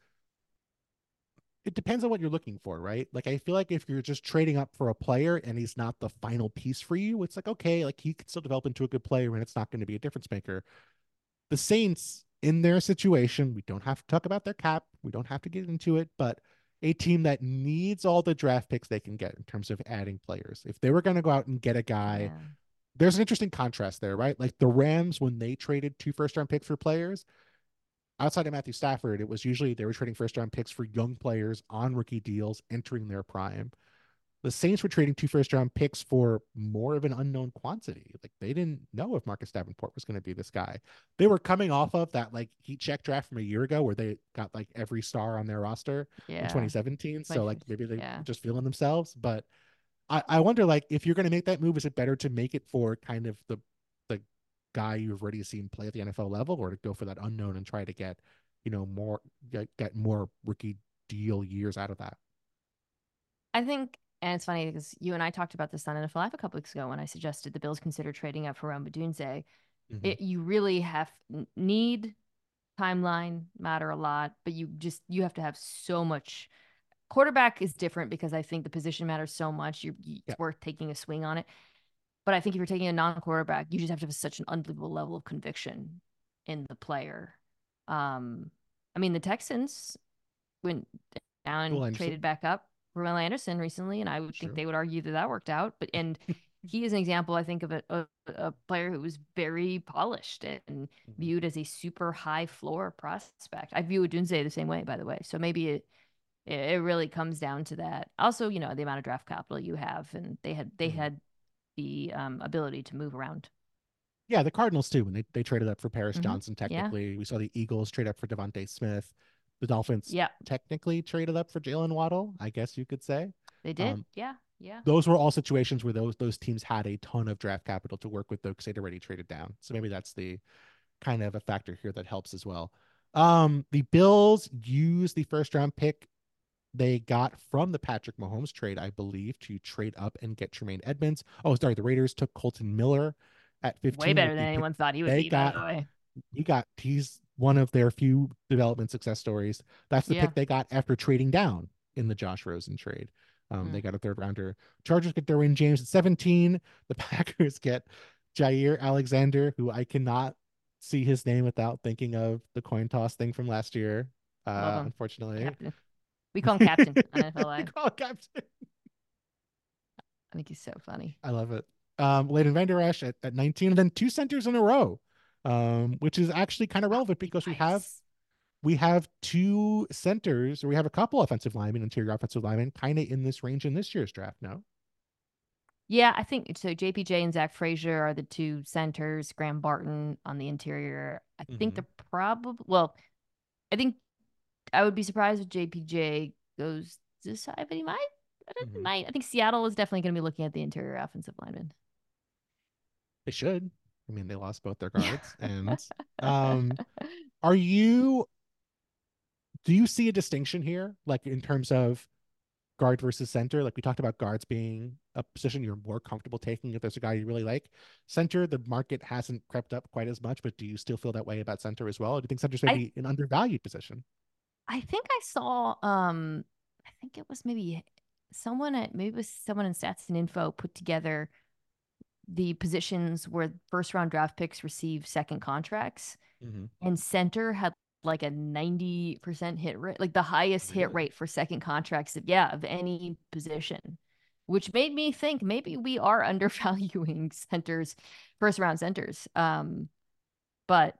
it depends on what you're looking for, right? Like I feel like if you're just trading up for a player and he's not the final piece for you, it's like okay, like he could still develop into a good player and it's not going to be a difference maker. The Saints in their situation, we don't have to talk about their cap, we don't have to get into it, but a team that needs all the draft picks they can get in terms of adding players. If they were going to go out and get a guy, Yeah. there's an interesting contrast there, right? Like the Rams, when they traded two first round picks for players, outside of Matthew Stafford, it was usually they were trading first round picks for young players on rookie deals entering their prime. The Saints were trading two first round picks for more of an unknown quantity. Like they didn't know if Marcus Davenport was going to be this guy. They were coming off of that like heat check draft from a year ago where they got like every star on their roster in Yeah. twenty seventeen. My So like maybe they yeah. were just feeling themselves. But I, I wonder like if you're going to make that move, is it better to make it for kind of the the guy you've already seen play at the N F L level, or to go for that unknown and try to get you know more get, get more rookie deal years out of that? I think, and it's funny because you and I talked about this on N F L Live a couple weeks ago when I suggested the Bills consider trading up for Rambadunze. Mm-hmm. It you really have need timeline matter a lot, but you just you have to have so much. Quarterback is different because I think the position matters so much. You're, Yeah. it's worth taking a swing on it. But I think if you're taking a non-quarterback, you just have to have such an unbelievable level of conviction in the player. Um, I mean, the Texans went down Will and Anderson. traded back up for Will Anderson recently, and I would think Sure. they would argue that that worked out. But and he is an example, I think, of a, a, a player who was very polished and Mm-hmm. viewed as a super high floor prospect. I view Odunze the same way, by the way. So maybe it it really comes down to that. Also, you know, the amount of draft capital you have, and they had they Mm-hmm. had the um, ability to move around. Yeah, the Cardinals too. When they, they traded up for Paris Hmm. Johnson, Yeah, technically, we saw the Eagles trade up for Devontae Smith. The Dolphins yeah, technically traded up for Jalen Waddle, I guess you could say. they did. Um, Yeah, yeah. those were all situations where those those teams had a ton of draft capital to work with, though, because they'd already traded down. So maybe that's the kind of a factor here that helps as well. Um, the Bills used the first round pick they got from the Patrick Mahomes trade, I believe, to trade up and get Tremaine Edmonds. Oh, sorry, the Raiders took Colton Miller at Way fifteen better with than the pick anyone thought he would they be, by got. the way. He got he's one of their few development success stories. That's the Yeah. pick they got after trading down in the Josh Rosen trade. Um, they Mm. got a third rounder. Chargers get Derwin James at seventeen. The Packers get Jair Alexander, who I cannot see his name without thinking of the coin toss thing from last year. Love Uh, him. unfortunately, Captain. We call him Captain on N F L we Live. call it captain. I think he's so funny. I love it. Um, Leighton Vander Esch at, at nineteen, and then two centers in a row, um, which is actually kind of Oh, relevant because we have nice. we have two centers, or we have a couple offensive linemen, interior offensive linemen, kind of in this range in this year's draft. No. Yeah, I think so. J P J and Zach Frazier are the two centers. Graham Barton on the interior. I think Mm-hmm. they're probably, well, I think I would be surprised if J P J goes this high, but he might. I don't Mm-hmm. might. I think Seattle is definitely going to be looking at the interior offensive lineman. They should. I mean, they lost both their Yeah. guards. And um, are you? Do you see a distinction here, like in terms of guard versus center? Like we talked about guards being a position you're more comfortable taking if there's a guy you really like. Center, the market hasn't crept up quite as much, but do you still feel that way about center as well? Or do you think center's I maybe an undervalued position? I think I saw um I think it was maybe someone at maybe it was someone in Stats and Info put together the positions where first round draft picks receive second contracts, Mm-hmm. and center had like a ninety percent hit rate, like the highest hit Really? rate for second contracts of, yeah, of any position, which made me think maybe we are undervaluing centers, first round centers. Um, but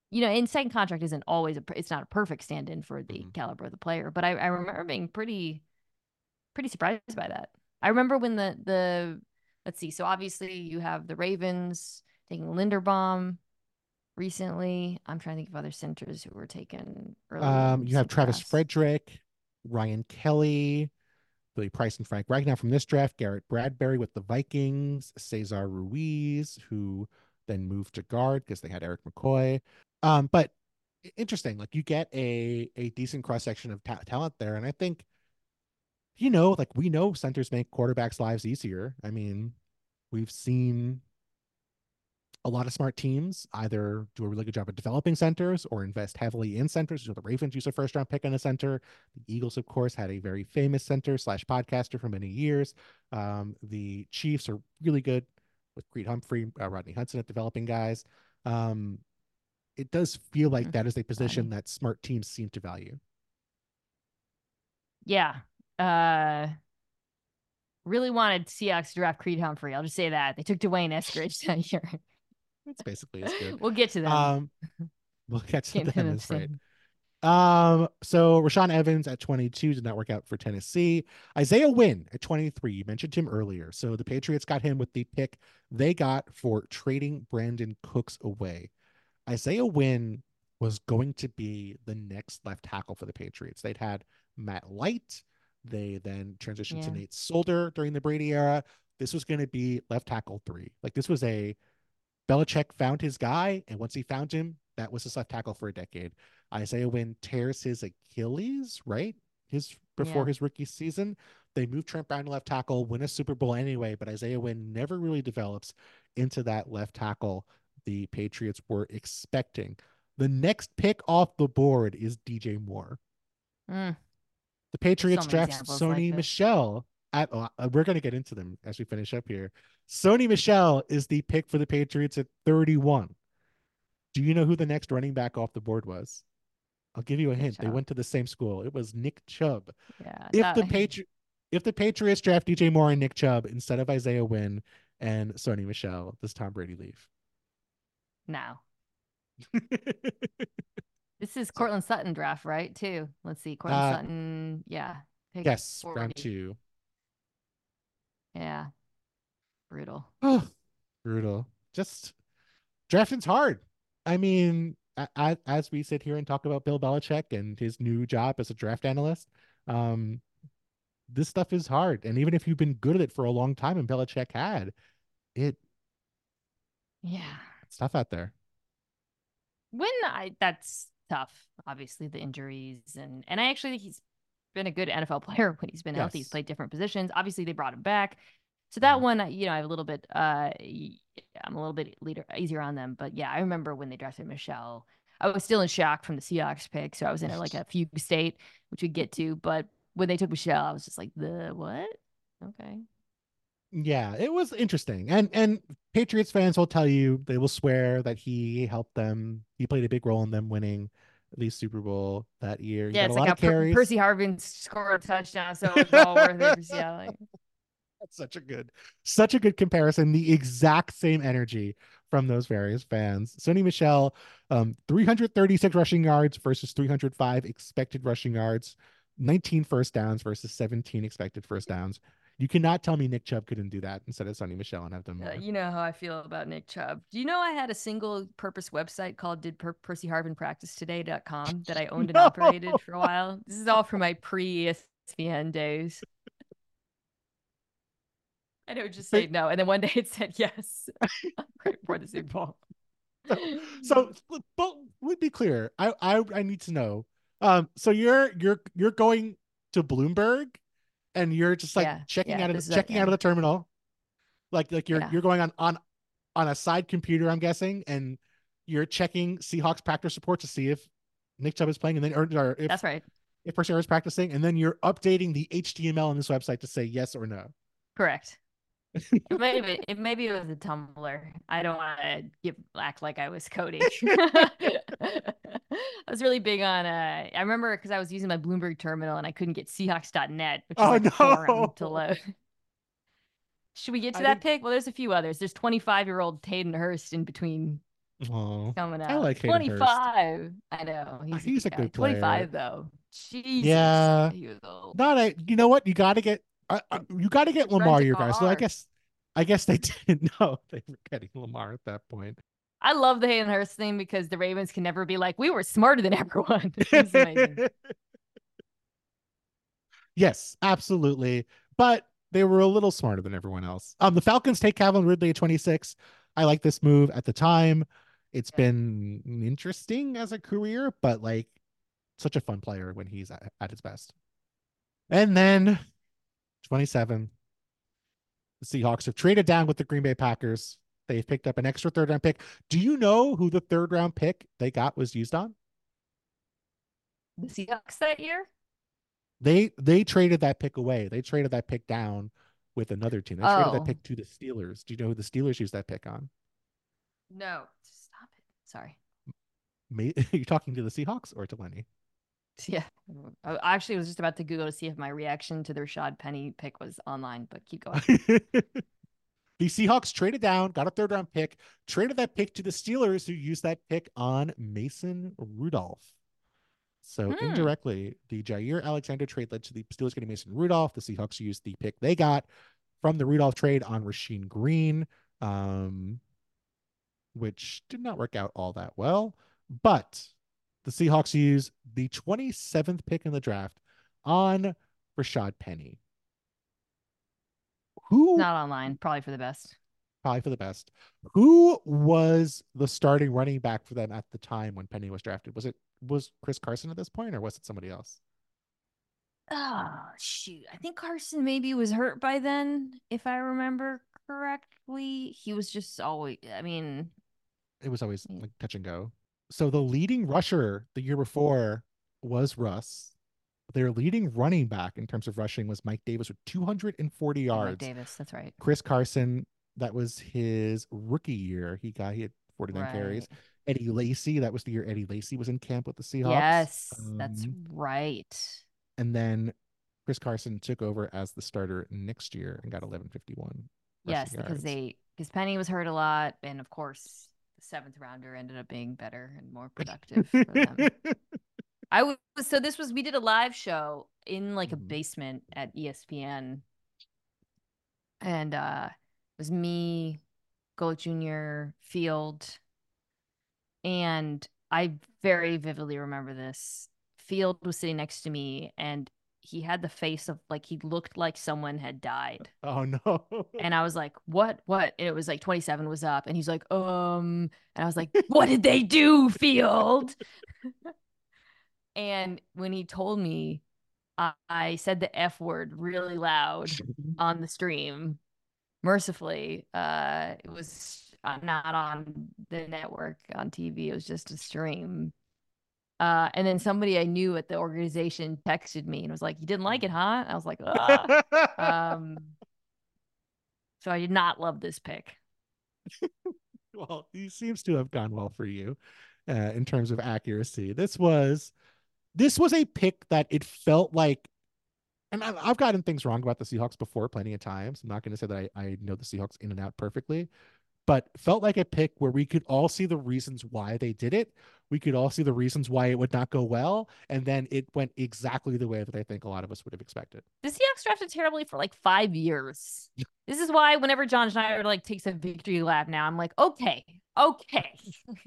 you know, and second contract isn't always a, it's not a perfect stand-in for the Mhm. caliber of the player, but I, I remember being pretty, pretty surprised by that. I remember when the, the, let's see. So obviously you have the Ravens taking Linderbaum recently. I'm trying to think of other centers who were taken earlier in Um, you have recent Travis drafts. Frederick, Ryan Kelly, Billy Price and Frank Ragnow from this draft, Garrett Bradbury with the Vikings, Cesar Ruiz, who then moved to guard because they had Eric McCoy. Um, but interesting, like you get a a decent cross section of ta- talent there, and I think you know, like we know centers make quarterbacks' lives easier. I mean, we've seen a lot of smart teams either do a really good job at developing centers or invest heavily in centers. So the Ravens use a first round pick on a center. The Eagles, of course, had a very famous center slash podcaster for many years. Um, the Chiefs are really good with Creed Humphrey, uh, Rodney Hudson at developing guys. Um, it does feel like Mm, that is a position Rodney. that smart teams seem to value. Yeah. Uh, really wanted Seahawks to draft Creed Humphrey. I'll just say that. They took Dwayne Eskridge that year. It's basically as good. We'll get to them. Um, we'll get to Can't them them as right. soon. Um, so Rashaan Evans at twenty-two did not work out for Tennessee. Isaiah Wynn at twenty-three, you mentioned him earlier. So the Patriots got him with the pick they got for trading Brandon Cooks away. Isaiah Wynn was going to be the next left tackle for the Patriots. They'd had Matt Light. They then transitioned to Yeah. Nate Solder during the Brady era. This was going to be left tackle three. Like this was a Belichick found his guy, and once he found him, that was his left tackle for a decade. Isaiah Wynn tears his Achilles, right? His before Yeah. his rookie season. They move Trent Brown to left tackle, win a Super Bowl anyway, but Isaiah Wynn never really develops into that left tackle the Patriots were expecting. The next pick off the board is D J Moore. Mm, The so Patriots many draft examples like Sony this. Michel at oh, uh, we're going to get into them as we finish up here. Sony Michel is the pick for the Patriots at thirty-one. Do you know who the next running back off the board was? I'll give you a Nick hint. They Chubb. went to the same school. It was Nick Chubb. Yeah. If That the Patri- if the Patriots draft D J Moore and Nick Chubb instead of Isaiah Wynn and Sony Michel, does Tom Brady leave? now. This is So, Cortland Sutton draft, right? Too. Let's see. Cortland uh, Sutton. Yeah. Pick yes, round forty. two. Yeah. Brutal. Oh, brutal. Just drafting's hard. I mean, a- as we sit here and talk about Bill Belichick and his new job as a draft analyst, um, this stuff is hard. And even if you've been good at it for a long time, and Belichick had, it Yeah. it's tough out there. When I that's tough. Obviously the injuries and and I actually think he's been a good N F L player when he's been healthy. He's Yes. played different positions. Obviously they brought him back. So that Mhm. one, you know, I have a little bit uh I'm a little bit leader easier on them. But yeah, I remember when they drafted Michelle. I was still in shock from the Seahawks pick, so I was in a, like a fugue state, which we get to. But when they took Michelle, I was just like, the what? Okay. Yeah, it was interesting. And and Patriots fans will tell you, they will swear that he helped them. He played a big role in them winning the Super Bowl that year. He Yeah, got a it's like lot how of Per- carries. Percy Harvin scored a touchdown, so it's all worth it for Seattle. Like, That's such a good, such a good comparison. The exact same energy from those various fans. Sony Michel, um, three hundred thirty-six rushing yards versus three hundred five expected rushing yards, nineteen first downs versus seventeen expected first downs. You cannot tell me Nick Chubb couldn't do that instead of Sony Michel and have done Uh, more. you know how I feel about Nick Chubb. Do you know I had a single purpose website called did per- Percy Harvin practice today dot com that I owned and No. operated for a while? This is all from my pre E S P N days. And it would just say no. And then one day it said yes. Right before the Super Bowl. So, but would be clear. I, I I need to know. Um, so you're you're you're going to Bloomberg and you're just like Yeah. checking Yeah. out of This is a, checking out yeah. of the terminal, like like you're Yeah. you're going on on on a side computer, I'm guessing, and you're checking Seahawks practice reports to see if Nick Chubb is playing, and then or, or if That's right. if Persero is practicing, and then you're updating the H T M L on this website to say yes or no. Correct. Maybe it maybe it was a Tumblr. I don't want to give act like I was coding. I was really big on uh I remember because I was using my Bloomberg terminal and I couldn't get Seahawks dot net, which is Oh like a forum to no! load. Should we get to I that didn't. pick? Well, there's a few others. There's twenty-five year old Hayden Hurst in between Oh, coming I out. like Hayden Hurst. twenty-five. I know. Uh, He's a He's good a guy. good player. twenty-five, though. Jesus. Yeah, He was old. not a. You know what? You got to get. Uh, uh, Could, you got to get could rent Lamar a your guy. So I car. guess, I guess they didn't know they were getting Lamar at that point. I love the Hayden Hurst thing because the Ravens can never be like, we were smarter than everyone. It's amazing. Yes, absolutely. But they were a little smarter than everyone else. Um, the Falcons take Calvin Ridley at twenty-six. I like this move at the time. It's Yeah. been interesting as a career, but like such a fun player when he's at, at his best. And then twenty-seven, the Seahawks have traded down with the Green Bay Packers. They've picked up an extra third round pick. Do you know who the third round pick they got was used on? The Seahawks that year? They they traded that pick away. They traded that pick down with another team. They traded that Oh, pick to the Steelers. Do you know who the Steelers used that pick on? no. Stop it. Sorry. May, are you talking to the Seahawks or to Lenny? Yeah. I actually was just about to Google to see if my reaction to the Rashad Penny pick was online, but keep going. The Seahawks traded down, got a third round pick, traded that pick to the Steelers, who used that pick on Mason Rudolph. So Hmm. indirectly, the Jair Alexander trade led to the Steelers getting Mason Rudolph. The Seahawks used the pick they got from the Rudolph trade on Rasheem Green, um, which did not work out all that well. But the Seahawks use the twenty-seventh pick in the draft on Rashad Penny, who Not online. Probably for the best. probably for the best. Who was the starting running back for them at the time when Penny was drafted? Was it was Chris Carson at this point, or was it somebody else? Oh, shoot. I think Carson maybe was hurt by then, if I remember correctly. He was just always, I mean, It was always like touch and go. So the leading rusher the year before was Russ. Their leading running back in terms of rushing was Mike Davis with two hundred forty oh, Mike yards. Davis. That's right. Chris Carson, that was his rookie year. He got he had forty-nine Right. carries. Eddie Lacy, that was the year Eddie Lacy was in camp with the Seahawks. Yes, that's Um, right. and then Chris Carson took over as the starter next year and got eleven fifty-one rushing Yes, because yards. they, because Penny was hurt a lot. And of course, the seventh rounder ended up being better and more productive for them. I was, so this was, we did a live show in like a basement at E S P N. And uh, it was me, Gold Junior, Field, and I very vividly remember this. Field was sitting next to me, and he had the face of like he looked like someone had died. Oh no. And I was like, "What? What?" And it was like twenty-seven was up, and he's like, "Um," and I was like, "What did they do, Field?" And when he told me, I, I said the F word really loud on the stream. Mercifully, uh, it was uh, not on the network on T V. It was just a stream. Uh, and then somebody I knew at the organization texted me and was like, "You didn't like it, huh?" I was like, "Ah." Um, so I did not love this pick. Well, he seems to have gone well for you uh, in terms of accuracy. This was this was a pick that it felt like, and I, I've gotten things wrong about the Seahawks before plenty of times. I'm not going to say that I, I know the Seahawks in and out perfectly, but felt like a pick where we could all see the reasons why they did it. We could all see the reasons why it would not go well. And then it went exactly the way that I think a lot of us would have expected. The Seahawks drafted terribly for like five years. This is why whenever John Schneider like takes a victory lap now, I'm like, okay, okay.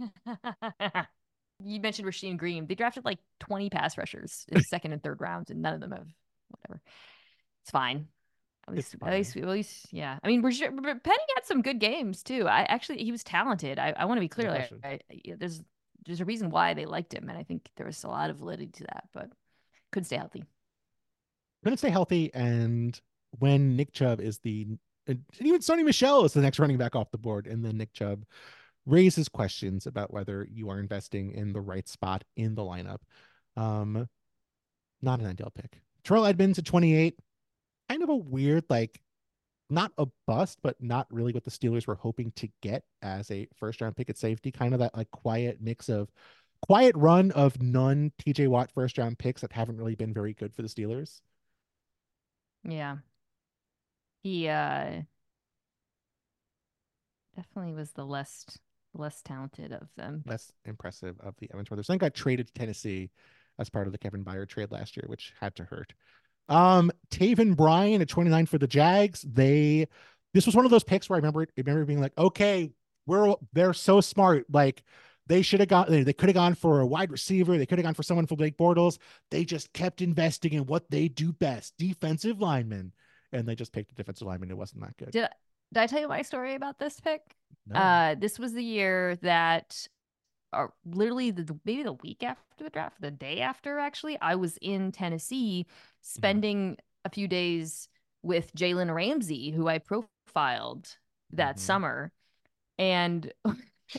You mentioned Rasheem Green. They drafted like twenty pass rushers in the second and third rounds, and none of them have whatever. It's fine. At It's least, at fine. least, at least, yeah. I mean, Rash- Penny had some good games too. I actually, he was talented. I, I want to be No clear. Like, question. I, I- there's, there's a reason why they liked him, and I think there was a lot of validity to that. But couldn't stay healthy. Couldn't stay healthy. And when Nick Chubb is the, and even Sony Michelle is the next running back off the board, and then Nick Chubb raises questions about whether you are investing in the right spot in the lineup. Um, not an ideal pick. Terrell Edmonds at twenty-eight, kind of a weird, like, not a bust, but not really what the Steelers were hoping to get as a first round pick at safety. Kind of that like quiet mix of quiet run of non T J Watt first round picks that haven't really been very good for the Steelers. Yeah, he uh definitely was the less less talented of them. Less impressive of the Evans brothers. Then got traded to Tennessee as part of the Kevin Byard trade last year, which had to hurt. Um, Taven Bryan at twenty-nine for the Jags. They this was one of those picks where I remember I remember being like, okay, we're they're so smart. Like they should have got they, they could have gone for a wide receiver. They could have gone for someone for Blake Bortles. They just kept investing in what they do best, defensive linemen. And they just picked a defensive lineman. It wasn't that good. Did I, did I tell you my story about this pick? No. Uh, this was the year that, or literally the, maybe the week after the draft, the day after, actually, I was in Tennessee spending mm-hmm. a few days with Jalen Ramsey, who I profiled that mm-hmm. summer. And uh,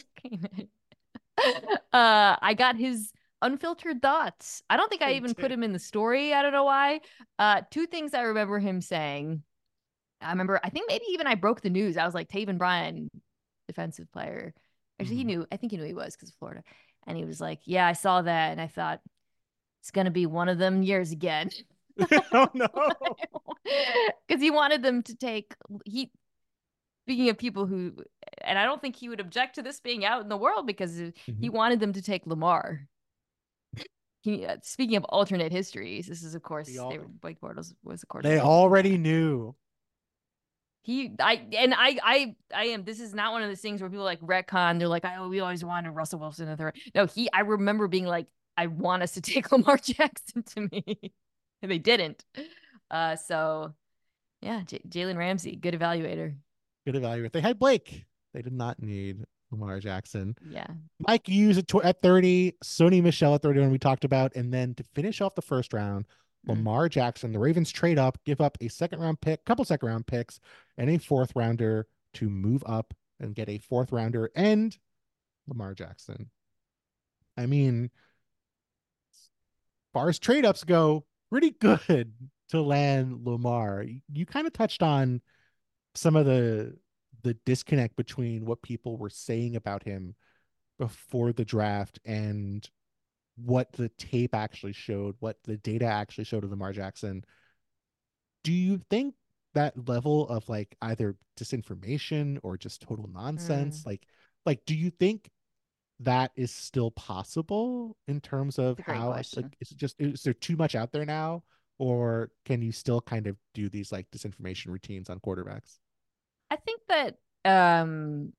I got his unfiltered thoughts. I don't think I even put him in the story. I don't know why. Uh, two things I remember him saying. I remember, I think maybe even I broke the news. I was like, Taven Bryan, defensive player. Actually, mm. he knew, I think he knew he was because of Florida. And he was like, yeah, I saw that. And I thought, it's going to be one of them years again. Oh, no. Because he wanted them to take, he, speaking of people who, and I don't think he would object to this being out in the world because mm-hmm. he wanted them to take Lamar. He, uh, speaking of alternate histories, this is, of course, all, they were, Blake Bortles was, of course. They already knew. He, I, and I, I, I am, this is not one of those things where people like retcon. They're like, oh, we always wanted Russell Wilson in the third. No, he, I remember being like, I want us to take Lamar Jackson to me. And they didn't. Uh, so yeah, J- Jalen Ramsey, good evaluator. Good evaluator. They had Blake. They did not need Lamar Jackson. Yeah. Mike Hughes at, tw- at thirty, Sony Michel at thirty-one we talked about. And then to finish off the first round, Lamar mm. Jackson, the Ravens trade up, give up a second round pick, couple second round picks, and a fourth rounder to move up and get a fourth rounder and Lamar Jackson. I mean, as far as trade ups go, pretty good to land Lamar. You, you kind of touched on some of the the disconnect between what people were saying about him before the draft and what the tape actually showed, what the data actually showed of Lamar Jackson. Do you think that level of like either disinformation or just total nonsense, mm. like, like, do you think that is still possible in terms of how, like, is it just, is there too much out there now, or can you still kind of do these like disinformation routines on quarterbacks? I think that um,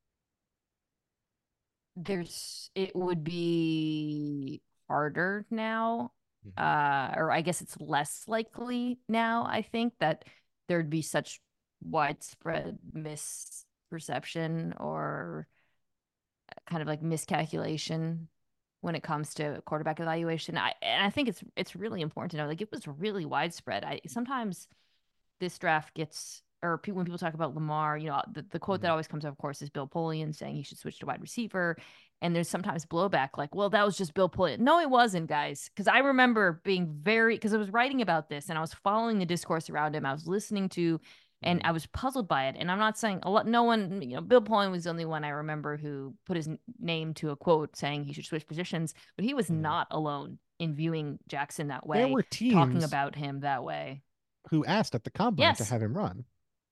there's it would be harder now, mm-hmm. uh, or I guess it's less likely now. I think that there'd be such widespread misperception or kind of like miscalculation when it comes to quarterback evaluation. I and I think it's it's really important to know, like, it was really widespread. I sometimes this draft gets. Or pe- when people talk about Lamar, you know, the, the quote mm-hmm. that always comes up, of course, is Bill Polian saying he should switch to wide receiver. And there's sometimes blowback like, well, that was just Bill Polian. No, it wasn't, guys. Because I remember being very, because I was writing about this and I was following the discourse around him. I was listening to, and mm-hmm. I was puzzled by it. And I'm not saying a lot, no one, you know, Bill Polian was the only one I remember who put his n- name to a quote saying he should switch positions, but he was mm-hmm. not alone in viewing Jackson that way. There were teams talking about him that way who asked at the combine yes. to have him run.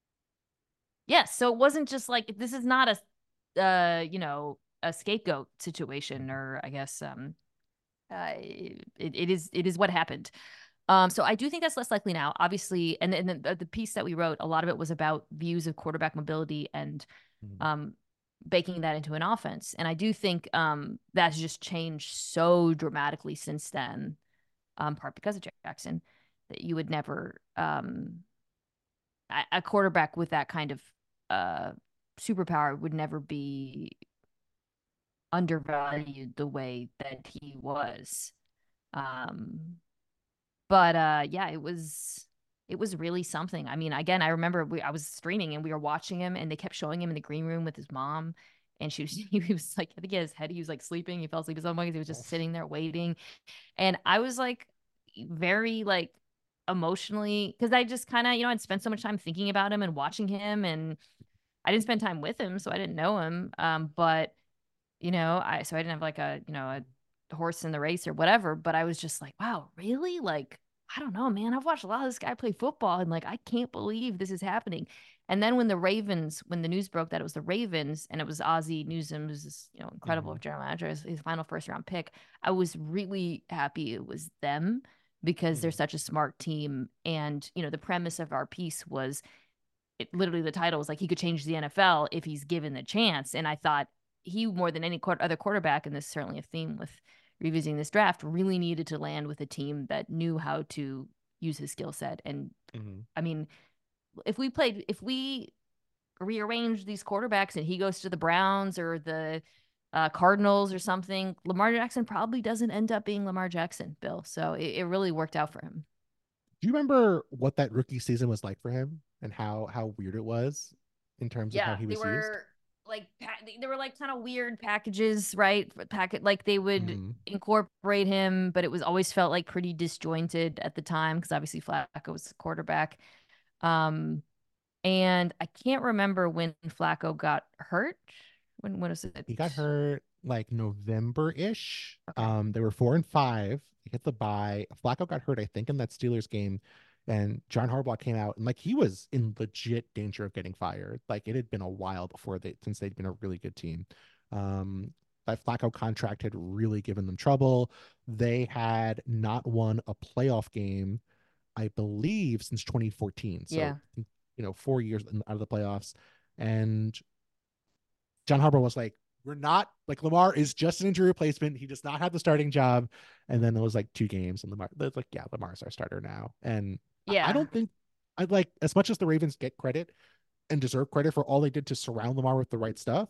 Yes, so it wasn't just like, this is not a, uh, you know, a scapegoat situation, or I guess um, uh, it, it is it is what happened. Um, so I do think that's less likely now, obviously. And then the, the piece that we wrote, a lot of it was about views of quarterback mobility and mm-hmm. um, baking that into an offense. And I do think um, that's just changed so dramatically since then, um, part because of Jackson, that you would never um, a, a quarterback with that kind of uh superpower would never be undervalued the way that he was. Um but uh yeah, it was it was really something. I mean, again, I remember we I was streaming and we were watching him and they kept showing him in the green room with his mom, and she was he was like, I think he had his head, he was like sleeping, he fell asleep at some point because he was just sitting there waiting. And I was like very like emotionally, because I just kind of, you know, I'd spent so much time thinking about him and watching him, and I didn't spend time with him, so I didn't know him. Um, but you know, I so I didn't have like a, you know, a horse in the race or whatever. But I was just like, wow, really? Like, I don't know, man. I've watched a lot of this guy play football, and like, I can't believe this is happening. And then when the Ravens, when the news broke that it was the Ravens and it was Ozzie Newsome, who's this, you know, incredible Mm-hmm. general manager, his, his final first round pick, I was really happy it was them because they're Mm-hmm. such a smart team. And, you know, the premise of our piece was it, literally the title was like he could change the N F L if he's given the chance. And I thought he, more than any other quarterback, and this is certainly a theme with revisiting this draft, really needed to land with a team that knew how to use his skill set. And Mm-hmm. I mean, if we played, if we rearrange these quarterbacks and he goes to the Browns or the uh, Cardinals or something, Lamar Jackson probably doesn't end up being Lamar Jackson, Bill. So it, it really worked out for him. Do you remember what that rookie season was like for him and how how weird it was in terms of how Yeah, he they was used? were like they were like kind of weird packages, right? Packet like they would Mm-hmm. incorporate him, but it was always felt like pretty disjointed at the time because obviously Flacco was the quarterback. Um, and I can't remember when Flacco got hurt. When when was it? He got hurt like November-ish. Okay. Um, they were four and five. He hit the bye. Flacco got hurt, I think, in that Steelers game. And John Harbaugh came out and like he was in legit danger of getting fired. Like it had been a while before they since they'd been a really good team. Um, that Flacco contract had really given them trouble. They had not won a playoff game, I believe, since twenty fourteen. So, Yeah. you know, four years out of the playoffs. And John Harbaugh was like, we're not like Lamar is just an injury replacement. He does not have the starting job. And then it was like two games, and Lamar, it's like, yeah, Lamar's our starter now. And I Yeah. don't think I like as much as the Ravens get credit and deserve credit for all they did to surround Lamar with the right stuff.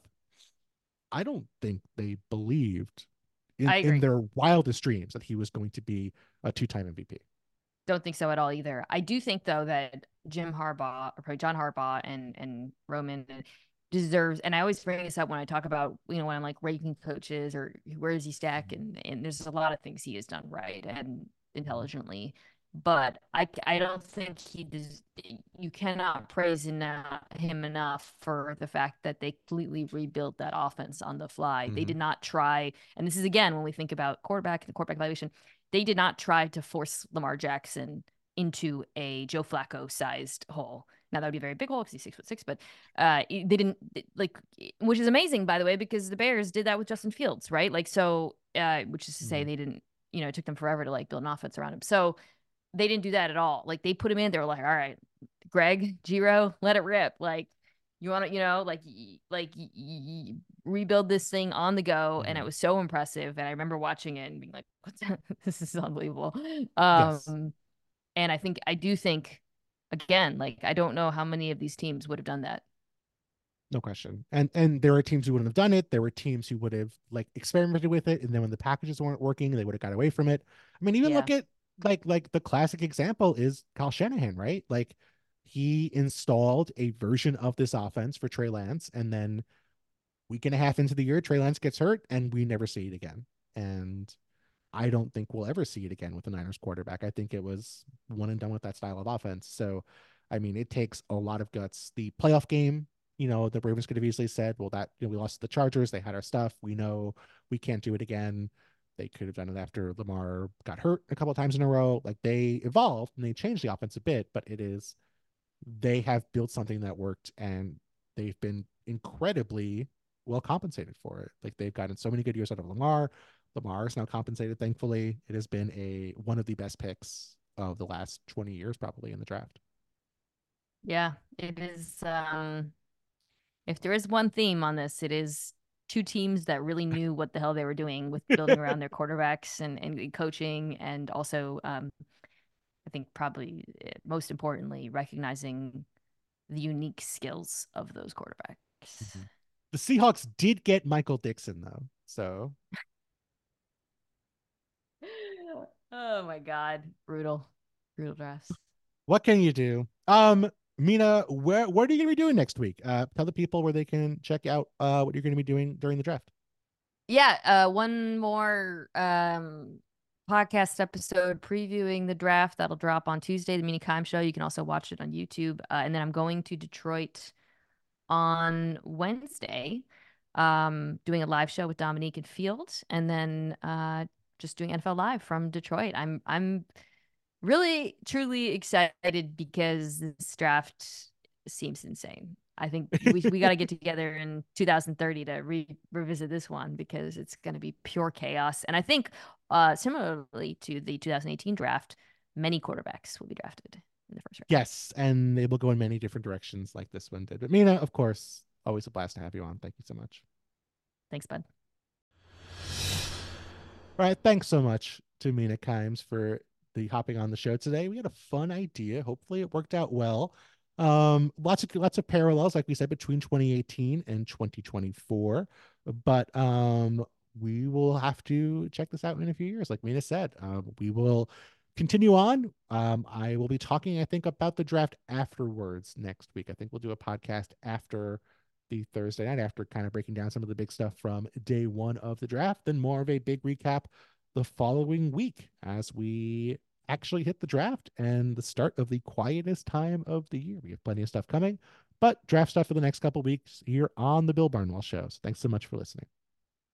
I don't think they believed in, I in agree. their wildest dreams that he was going to be a two-time M V P. Don't think so at all either. I do think though that Jim Harbaugh or probably John Harbaugh and and Roman deserves, and I always bring this up when I talk about, you know, when I'm like ranking coaches or where does he stack, and and there's a lot of things he has done right and Mhm. intelligently, but I I don't think he does. You cannot praise enough, him enough for the fact that they completely rebuilt that offense on the fly. They Mhm. did not try, and this is again when we think about quarterback and quarterback evaluation, they did not try to force Lamar Jackson into a Joe Flacco sized hole. Now that would be a very big hole because he's six foot six, but uh, they didn't like, which is amazing by the way, because the Bears did that with Justin Fields, right? Like so, uh, which is to say Mhm. they didn't, you know, it took them forever to like build an offense around him. So they didn't do that at all. Like they put him in, they were like, all right, Greg, Giro, let it rip. Like you want to, you know, like like y- y- rebuild this thing on the go, and it Mhm. was so impressive. And I remember watching it and being like, "What's that? This is unbelievable." Yes. Um, and I think I do think again, like I don't know how many of these teams would have done that. No question. And and there were teams who wouldn't have done it. There were teams who would have like experimented with it, and then when the packages weren't working, they would have got away from it. I mean, even Yeah, look at like like the classic example is Kyle Shanahan, right? Like he installed a version of this offense for Trey Lance, and then week and a half into the year, Trey Lance gets hurt, and we never see it again. And I don't think we'll ever see it again with the Niners quarterback. I think it was one and done with that style of offense. So, I mean, it takes a lot of guts. The playoff game, you know, the Ravens could have easily said, well, that, you know, we lost to the Chargers. They had our stuff. We know we can't do it again. They could have done it after Lamar got hurt a couple of times in a row. Like they evolved and they changed the offense a bit, but it is, they have built something that worked and they've been incredibly well compensated for it. Like they've gotten so many good years out of Lamar. Lamar is now compensated, thankfully. It has been a one of the best picks of the last twenty years, probably in the draft. yeah, it is. Um, if there is one theme on this, it is two teams that really knew what the hell they were doing with building around their quarterbacks and, and coaching, and also, um, I think probably eh, most importantly, recognizing the unique skills of those quarterbacks. Mhm. The Seahawks did get Michael Dixon though. So Oh my God, brutal, brutal drafts. what can you do? Um, Mina, where what are you gonna be doing next week? Uh, tell the people where they can check out uh what you're gonna be doing during the draft. Yeah, uh, one more um podcast episode previewing the draft that'll drop on Tuesday, the Mini Kime Show. You can also watch it on YouTube. Uh, and then I'm going to Detroit on Wednesday, um, doing a live show with Dominique and Field, and then uh just doing N F L Live from Detroit. I'm I'm really truly excited because this draft seems insane. I think we we got to get together in two thousand thirty to re- revisit this one because it's going to be pure chaos. And I think, uh, similarly to the two thousand eighteen draft, many quarterbacks will be drafted in the first round. Yes, and they will go in many different directions like this one did. But Mina, of course, always a blast to have you on. Thank you so much. Thanks, bud. All right, thanks so much to Mina Kimes for the hopping on the show today. We had a fun idea. Hopefully, it worked out well. Um, lots of lots of parallels, like we said, between twenty eighteen and twenty twenty-four. But um, we will have to check this out in a few years. Like Mina said, um, we will continue on. Um, I will be talking, I think, about the draft afterwards next week. I think we'll do a podcast after the Thursday night, after kind of breaking down some of the big stuff from day one of the draft, then more of a big recap the following week as we actually hit the draft and the start of the quietest time of the year. We have plenty of stuff coming, but draft stuff for the next couple weeks here on the Bill Barnwell Show. So thanks so much for listening.